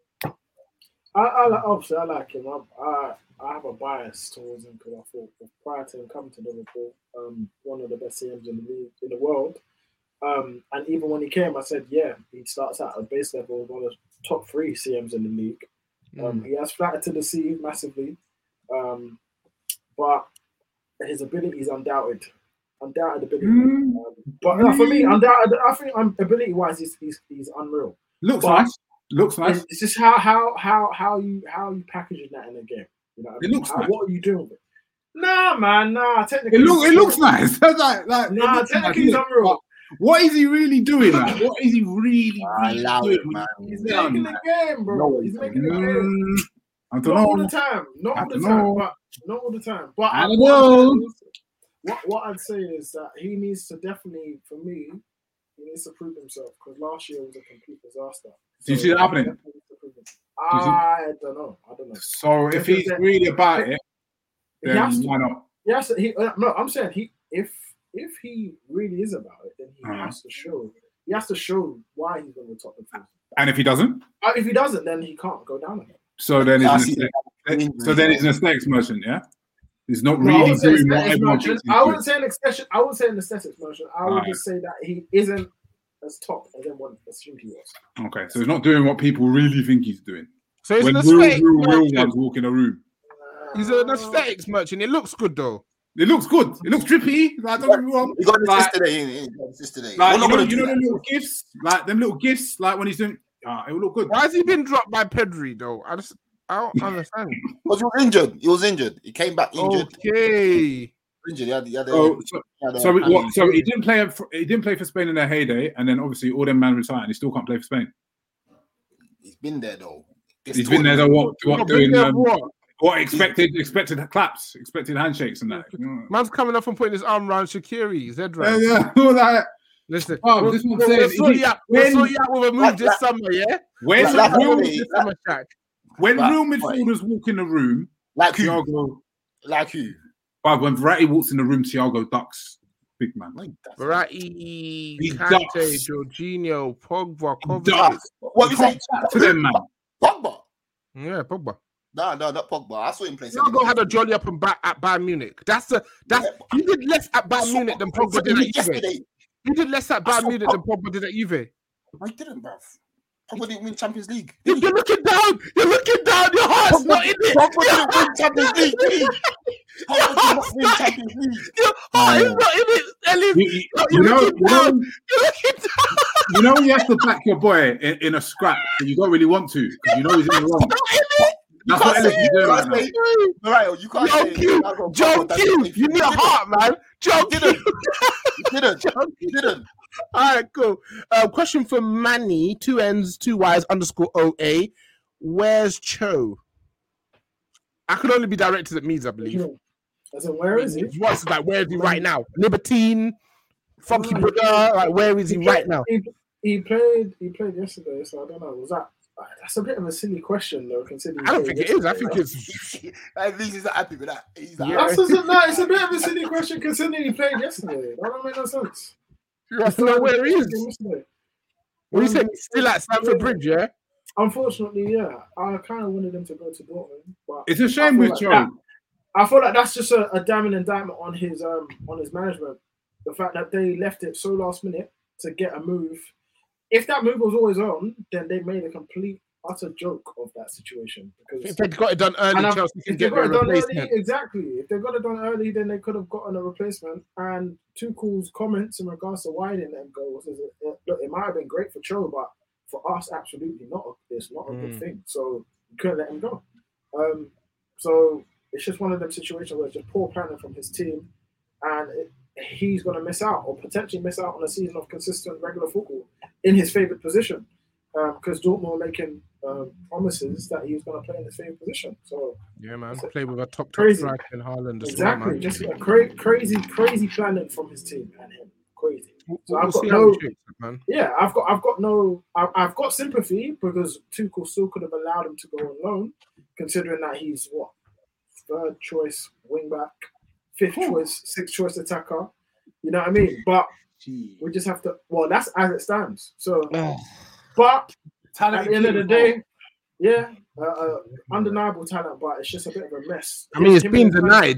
I, I like, obviously I like him. I, I I have a bias towards him because I thought prior to him coming to Liverpool, um, one of the best C Ms in the league in the world. Um, and even when he came, I said, yeah, he starts out at base level with one of the top three C Ms in the league. Um, Mm. He has flattered to deceive massively, um, but his ability is undoubted. Undoubted ability. Mm. Um, but no, for me, undoubted. I think um, ability-wise, he's, he's he's unreal. Looks But nice. Looks nice. It's just how how how how you how you packaging that in a game. You know, what I It mean? looks How- nice. What are you doing with it? Nah, man, nah. Technically, It look it looks nice. That's like like it Nah, looks technically, nice, he's innit? unreal. But what is he really doing? Like, what is he really, I really allow doing? it, man. He's Yeah, making man. the game, bro. No, he's he's making the game. Mm, I Not don't all know. the time. Not I all the don't time. know. But not all the time. But I don't what I'm know. saying is- What what I'd say is that he needs to definitely, for me, he needs to prove himself because last year was a complete disaster. Do you see that happening? definitely needs to prove himself. Do you see- I don't know. I don't know. So if he's really about it, He then has to. why not? Yes, he. Uh, no, I'm saying he. If if he really is about it, then he Uh-huh. has to show. He has to show why he's going to top the field. And if he doesn't, Uh, if he doesn't, then he can't go down again. so then he's I an see aesthetic, so then he's an aesthetics merchant, yeah. He's not No, I really wouldn't say doing what aesthetics everyone motion. thinks he's I doing. wouldn't say an aesthetic. I wouldn't say an aesthetics motion. I would Alright. just say that he isn't as top as everyone assumed he was. Okay, so he's not doing what people really think he's doing. So he's When an real, aesthetics real, real merchant. ones walk in a room. He's an aesthetics merchant. It looks good though. It looks good. It looks drippy. Like, don't get me wrong. He got an Like- assist today. He he got an assist today. Like, We're you not know, gonna you do know that. them little gifts, like them little gifts, like when he's doing. Ah, it will look good. Why has he been dropped by Pedri though? I just I don't understand. Because he was injured. He was injured. He came back injured. Okay. Injured. He had, he had a, Oh, so, he had a- so, it- what, so he didn't play. For, he didn't play for Spain in their heyday, and then obviously all them man retired. And he still can't play for Spain. He's been there though. This He's been there. Though, what? Not What been doing? there Um, for what? what expected? Expected claps. Expected handshakes and that. Mm. Man's coming up and putting his arm around Shaqiri. Zed Yeah, right. yeah, all that. Listen, Oh, we'll, this one we'll, says, we'll sort he- you out. We'll when- sort you out with a move Like this that- summer, yeah. When Like like, that- real, Move this summer, Shaq. when Like- real midfielders walk in the room, Like who? Thiago. Like who? But when Verratti walks in the room, Thiago ducks. big man. Verratti, He Kante, ducks. Jorginho, Pogba, Kovacic. Ducks. What we say? To them, man. Pogba. Yeah, Pogba. No, no, not Pogba. I saw him play. Thiago had a jolly up and back at Bayern Munich. That's the that's he did less at Bayern Munich than Pogba did at Juve. Yesterday. He did less at Bayern Munich than Pogba did at Juve. I didn't, bruv. Pogba didn't win Champions League. You're looking down. You're looking down. Your heart's Pogba, not in it. Pogba didn't win Champions League. Did he? Pogba did not win Champions League. Your heart is not in it, Ellis. You, you, You're you know, looking you down. know, You're looking down. you know, you have to back your boy in, in a scrap, but you don't really want to because you know he's in the wrong. That's what Ellis is doing right now. Right, you can't Joe say Q, Joe Q, you need a heart, man. Joe didn't. You didn't. You didn't. All right, cool. Uh, question for Manny, two N's, two Y's, underscore O A. Where's Cho? I could only be directed at Meads, I believe. I said, where is he? What's like, where is he right now? Libertine, Funky Buddha, like, where is he right now? He, he played. He played yesterday, so I don't know. Was that? That's a bit of a silly question, though. Considering I don't think it is. I think it's. At least he's not happy with that. He's like, That's a, no, it's a bit of a silly question considering he played yesterday. That don't make no sense. You have to know where he is. What you saying? He's still at Stamford Bridge, yeah? Unfortunately, yeah. I kind of wanted him to go to Dortmund, but It's a shame with Cho. That, I feel like that's just a, a damning indictment on his um on his management. The fact that they left it so last minute to get a move. If that move was always on, then they made a complete utter joke of that situation. Because if they'd got it done early, Chelsea can get their replacement. Early, exactly. If they got it done early, then they could have gotten a replacement. And Tuchel's comments in regards to why didn't let him go was, look, it might have been great for Cho, but for us, absolutely not. It's not a mm. good thing. So you couldn't let him go. Um, so it's just one of them situations where it's just poor planning from his team, and it, he's going to miss out or potentially miss out on a season of consistent regular football in his favoured position, because um, Dortmund were making um, promises that he was going to play in his favoured position. So yeah, man, play with a top top crazy. striker in Haaland as exactly, well, man. just a cra- crazy, crazy planning from his team and him, crazy. So we'll I've got see no, how shapes, man. yeah, I've got, I've got no, I've, I've got sympathy because Tuchel still could have allowed him to go on loan, considering that he's what third choice wing back, fifth Ooh. choice, sixth choice attacker. You know what I mean? But Gee. we just have to. Well, that's as it stands. So, but at the end of the day, yeah, uh, uh, undeniable talent, but it's just a bit of a mess. I mean, it's been denied.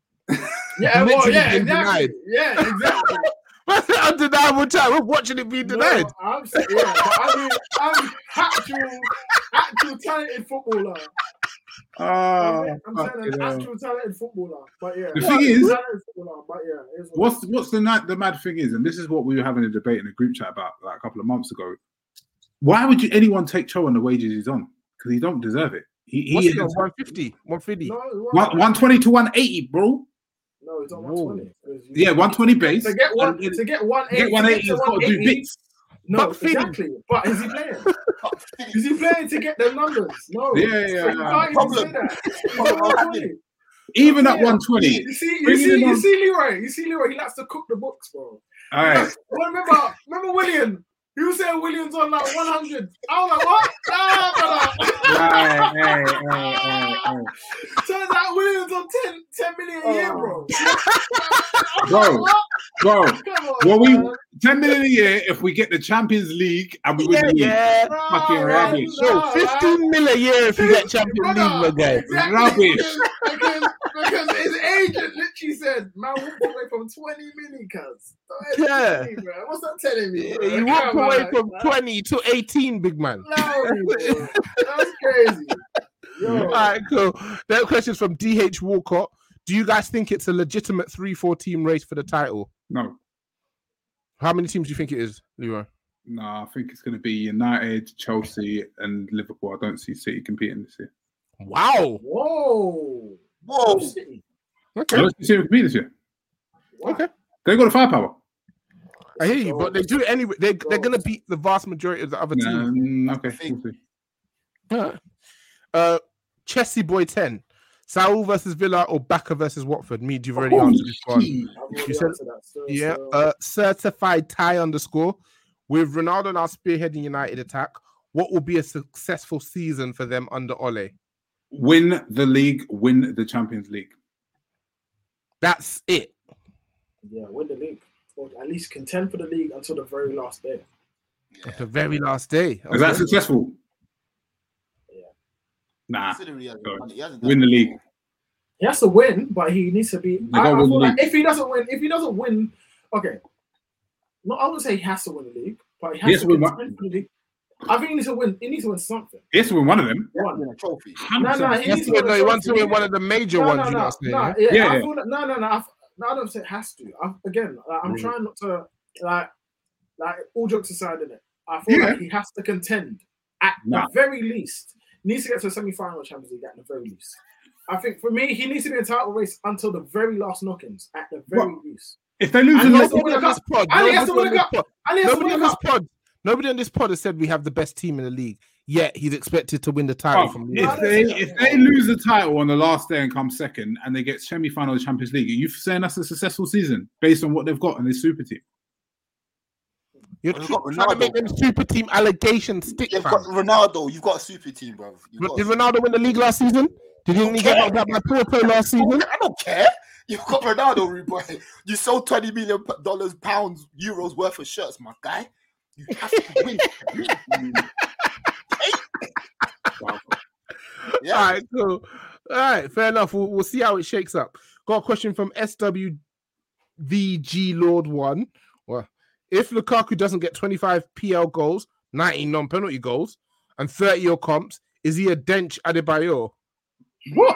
Yeah, well, yeah, exactly. Denied. Yeah, exactly. What's the undeniable talent? We're watching it be denied. No, I'm saying, yeah, but I mean, I'm actual, actual talented footballer. Oh, I'm, I'm saying an actual talented footballer, but yeah. The thing is, footballer, but yeah what's what's the the mad thing is, and this is what we were having a debate in a group chat about like a couple of months ago. Why would you anyone take Cho on the wages he's on? Because he don't deserve it. He, he What's is he on? one fifty, one fifty No, one, one twenty to one eighty, bro. No, he's on one twenty. Yeah, one twenty base. To get one, to get one eighty, get one eighty, he's got to do bits. No, but exactly. But is he playing? Is he playing to get them numbers? No. Yeah, yeah. You can't even say that. Even at one twenty. You see, you see, you see Leroy. You see Leroy. He likes to cook the books, bro. All right. Well, remember, remember William. You saying Williams on like one hundred. I was like, what? Ah, brother. Right, hey, hey, hey, hey. Turns out Williams on ten, ten million a year, bro. Bro, like, bro. On, well, we man. ten million a year if we get the Champions League and we win yeah, the league. Yeah, no, fucking man, rubbish. So no, fifteen mil a year if you get Champions brother, League, my guy. Exactly, Rubbish. Because, because, because his agent literally said, man, walked away from twenty million, cuz. Yeah. Me, bro. What's that telling me? Bro? You walked away on, from man. twenty to eighteen, big man. No, bro. That's crazy. Yo. All right, cool. That question's from D H Walcott. Do you guys think it's a legitimate three four team race for the title? No. How many teams do you think it is, Leroy? No, I think it's going to be United, Chelsea, and Liverpool. I don't see City competing this year. Wow. Whoa. Whoa. City. Okay. I don't see City competing this year. Wow. Okay. They got the firepower. I hear you, but they do it anyway. They, they're going to beat the vast majority of the other teams. Um, okay. We'll see. Uh, uh, Chelsea Boy ten. Saul versus Villa or Baka versus Watford? Me, you've already Oh, answered this one. You said, that, so, yeah. so. Uh, certified tie underscore. With Ronaldo now spearheading United attack, what will be a successful season for them under Ole? Win the league, win the Champions League. That's it. Yeah, win the league. or at least contend for the league until the very last day. Yeah. The very last day. Okay. Is that successful? Yeah. Nah. He hasn't, he hasn't win the league. He has to win, but he needs to be. I, I feel like if he doesn't win, if he doesn't win, okay. No, I wouldn't say he has to win the league, but he has, he has to win one. The league. I think he needs to win. He needs to win something. He has to win one of them. One win a trophy. No, no, he, he needs to win. No, he wants to win one of the major no, ones. No, you no, know saying, no, yeah, yeah, yeah, I yeah. feel like, no, no, no. I, no, I don't say it has to. I, again, like, I'm mm. trying not to like, like all jokes aside, in it. I feel yeah. like he has to contend at nah. the very least. He needs to get to a semi-final of Champions League at the very least. I think for me, he needs to be in a title race until the very last knock-ins at the very what? least. If they lose, and nobody on this pod, and he has to win a cup. Nobody on this pod, nobody on this pod has said we have the best team in the league. Yet he's expected to win the title. Oh, from the if they if they lose the title on the last day and come second, and they get semi-final of the Champions League, are you saying that's a successful season based on what they've got in this super team? You're tr- trying to make them super team allegations stick. You've got Ronaldo. You've got a super team, bro. You've Did Ronaldo win the league last season? Did he only get out by Porto last season? I don't care. You've got Ronaldo, rude boy. You sold twenty million dollars, pounds, euros worth of shirts, my guy. You have to win. Yeah. All right, cool. All right, fair enough. We'll, we'll see how it shakes up. Got a question from S W V G Lord One. Well, if Lukaku doesn't get twenty-five P L goals, nineteen non-penalty goals, and thirty or comps, is he a Dench Adebayor? No,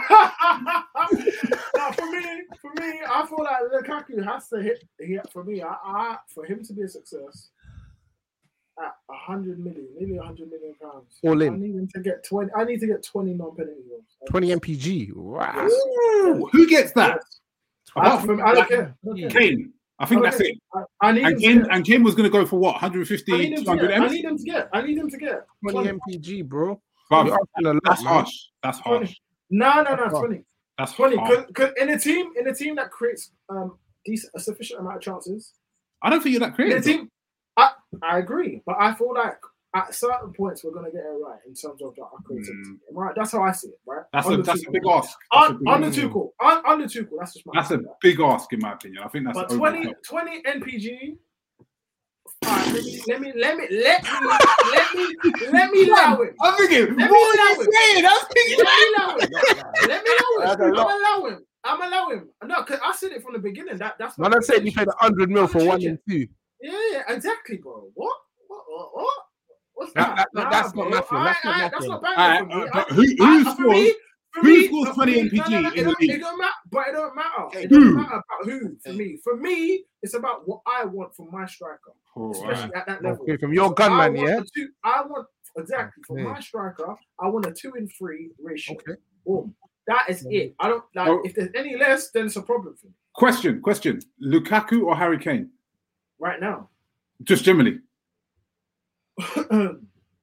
for me, for me, I feel like Lukaku has to hit. He, for me, I, I for him to be a success. At a hundred million, nearly a hundred million pounds. All in. I need him to get twenty. I need to get twenty non-penalty goals. Twenty M P G. Wow. Ooh, who gets that? I, from, I don't care. Kane. I think I that's it. I, I need and Kane, and Kane was going to go for what? one hundred fifty, two hundred I need him to get. I need him to get twenty M P G, bro. But that's harsh. That's harsh. No, no, no, twenty. That's twenty. Because in a team, in a team that creates um decent, a sufficient amount of chances. I don't think you're that creative. In a team, I, I agree, but I feel like at certain points we're gonna get it right in terms of our creativity. Mm. Right, that's how I see it. Right, that's a that's a big ask. Un, under Tuchel, un, under Tuchel, that's just my. That's a big ask in my opinion. I think that's. But twenty, twenty N P G. Right, let me let me let me let me let me let me allow it. I'm thinking. Let what are you saying? I'm thinking. Let me allow it. Let me allow it. I'm allow him. I'm allow him. No, because I said it from the beginning. That that's. Man, I said you paid a hundred mil for one and two. Yeah, yeah, exactly, bro. What? What? What? what? What's that? that? that, that that's, not nothing. That's not nothing. That's not bad. Right, for me. uh, but who who I, scores? me, who me, scores twenty M P G no, no, no, in it the league? It don't matter, but it don't matter. Okay. It don't Who? matter about who. For me, for me, it's about what I want from my striker, oh, especially right. at that level. Okay, from your gunman, yeah. Two, I want exactly for okay. my striker. I want a two in three ratio. Okay. Boom. That is yeah. it. I don't like oh. if there's any less, then it's a problem for me. Question, question. Lukaku or Harry Kane? Right now. Just generally. um,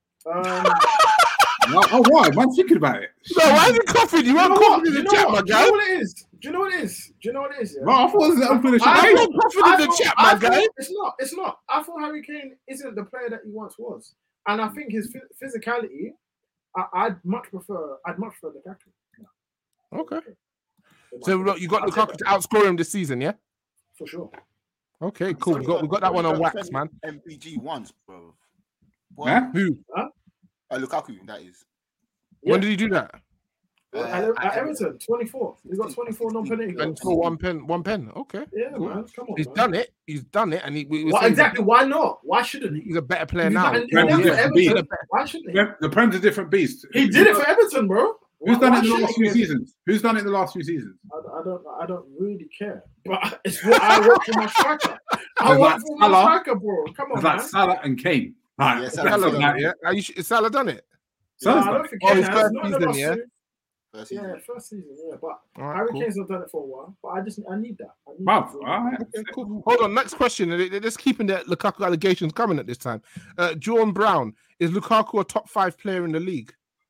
oh, why? I'm thinking about it. No, why is it coughing? You weren't coughing in the chat, my guy. Do you know what it is? Do you know what it is? Do you know what it is? Yeah? No, I thought it was open the chat. I'm not coughing in the chat, my guy. It's not. It's not. I thought Harry Kane isn't the player that he once was, and I think his physicality. I, I'd much prefer. I'd much prefer Lukaku. Okay. So look, you got Lukaku to outscore him this season, yeah? For sure. Okay, cool. We got we got that one on wax, man. M P G once, bro. Huh? Who? Huh? Uh, Lukaku, that is. When did he do that? Uh, at, at Everton, twenty-four. He's got twenty-four non-penalty goals. And for one pen, one pen. Okay. Yeah, cool. man. Come on. He's man. done it. He's done it, and he. We, well, exactly. Why not? Why shouldn't he? He's a better player He's now. Not, he's done it for Everton. Why shouldn't he? The Prem's a different beast. He did it for Everton, bro. Who's why, done it in the last few seasons? Who's done it in the last few seasons? I, I don't. I don't really care. But it's what I want for my striker. I want for my striker, bro. Come on, it's man. like Salah and Kane. Right. Yeah, Salah done it. Yeah. Are you? Is Salah done it? No, I don't think oh, his first not season, yeah. First season. Yeah, first season, yeah. But right, Harry cool. Kane's not done it for a while. But I just, I need that. I need wow. that All right. Okay, cool. Hold on. Next question. They're just keeping the Lukaku allegations coming at this time. Uh, Jordan Brown, is Lukaku a top five player in the league?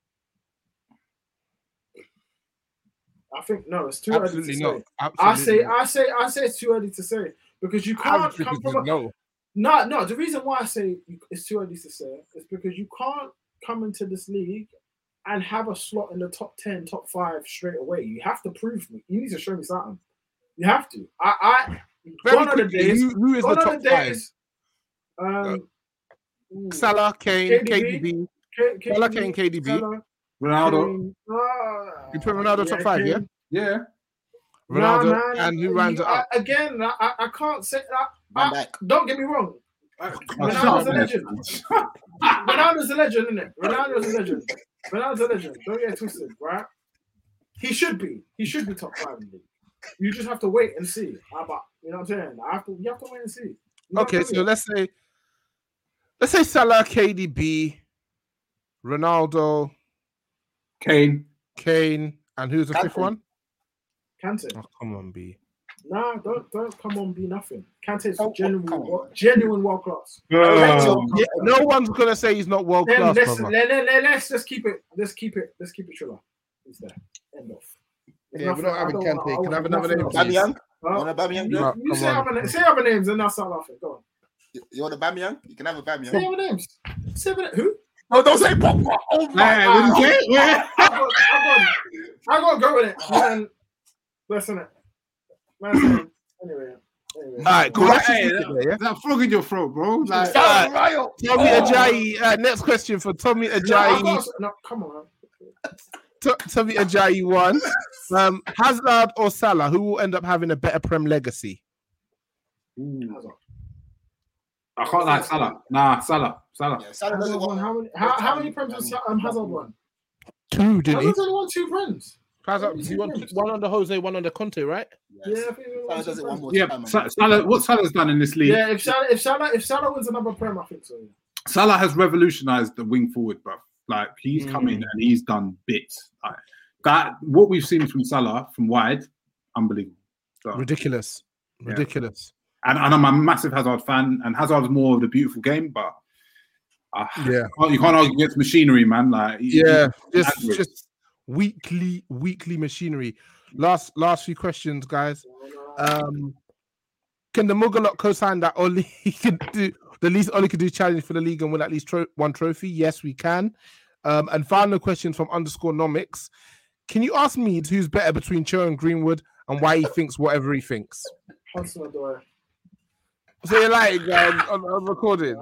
I think no. It's too Absolutely early to not. say. Absolutely I say, not. I say, I say it's too early to say because you can't come from a, no. No, no. The reason why I say it's too early to say is because you can't come into this league and have a slot in the top ten, top five straight away. You have to prove me. You need to show me something. You have to. I, I Very Gone are the quickly, days. who, who is the Gone are top the five? days. Um, ooh. Salah, Kane, K D B. K D B. K- K D B, Salah, Kane, K D B. Salah, Ronaldo. Kane. Ah, You put Ronaldo top yeah, five, yeah? Kane. Yeah. Ronaldo, Nah, man, and who you- rounds it I- up? Again, I, I I can't say that. Van I- Dijk. Don't get me wrong. Oh, Ronaldo's shut a up, man. legend. Ronaldo's a legend, isn't it? Ronaldo's a legend. Ronaldo's a legend. Don't get it twisted, right? He should be. He should be top five in the league. You just have to wait and see. How about you know what I'm saying? I have to. You have to wait and see. You don't Okay, know so yet. let's say, let's say Salah, K D B, Ronaldo, Kane. Kane, and who's the fifth Kante. one? Kante. Oh, come on, B. Nah, don't don't come on, be nothing. Kante's Oh, genuine, come on. wo- genuine world class. Oh. Yeah, no one's gonna say he's not world Then class, let's, brother. let, let, let, let's just keep it. Let's keep it. Let's keep it triller. It's there. End of. There's Yeah, we're nothing- not I having don't Kante. wanna- I Can I have want another nothing name, else. please? Bamiyang? Huh? You want a Bamiyang? You, No, you come say, on. other, na- say other names and I'll start laughing. Go on. You want a Bamiyang? You can have a Say Bamiyang. other names. Say other who? No, don't say Pogba. Oh my Hey, God. what did you say? Where? I got, I got, I got to go with it. Man, listen it. Man, saying- anyway. Anyway. All right, cool. Right, Let's just hey, keep it there, yeah? that frog in your throat, bro. Like, Shout out Rayo. Tommy Ajayi. Uh, next question for Tommy No, I Ajayi. got, no, come on. T- Tommy Ajayi one. Um, Hazard or Salah? Who will end up having a better Prem legacy? I can't like Salah. Nah, Salah. Salah. Yeah, Salah Hazard doesn't won want how many? How, how many prems has um, Hazard won? Two, didn't he? Hazard's only won two prems. Hazard, he won one under Jose, one under Conte, right? Yeah, I think he won Salah two does it one prems. more Yeah, time. Sa- Salah. What Salah's done in this league? Yeah, if Salah, if Salah, if Salah wins another prem, I think so. Yeah. Salah has revolutionized the wing forward, bro. Like he's Mm. come in and he's done bits. Like that, what we've seen from Salah from wide, unbelievable. So, Ridiculous. Yeah. Ridiculous. and, and I'm a massive Hazard fan, and Hazard's more of the beautiful game, but uh, Yeah. oh, you can't argue against machinery, man. Like he- Yeah, he's just accurate. just weekly weekly machinery. Last last few questions, guys. Um, can the Mugalot co-sign that Oli can do the least Oli can do challenge for the league and win at least tro- one trophy? Yes, we can. Um, and final question from underscore nomics. Can you ask me who's better between Cho and Greenwood and why he thinks whatever he thinks? Hudson Odoi. So you're like um, on, on recording.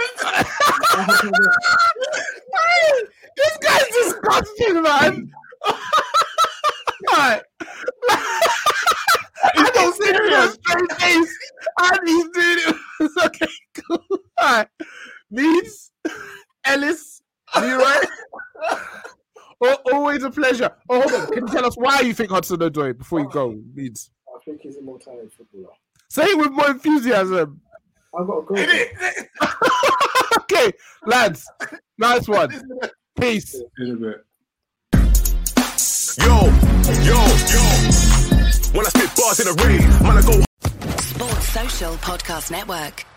This guy's disgusting, man. Right. I don't see him on straight face, and he's doing it. It's okay, cool. All right. Means Ellis, Leroy. Oh, always a pleasure. Oh, hold on. Can you tell us why you think Hudson Odoi before you go, Means? I think he's a more talented footballer. Say it with more enthusiasm. I've got to go. Okay, lads. Nice one. Peace. In a bit. Yo, yo, yo. When I spit bars in a rave, man, I go Sports Social Podcast Network.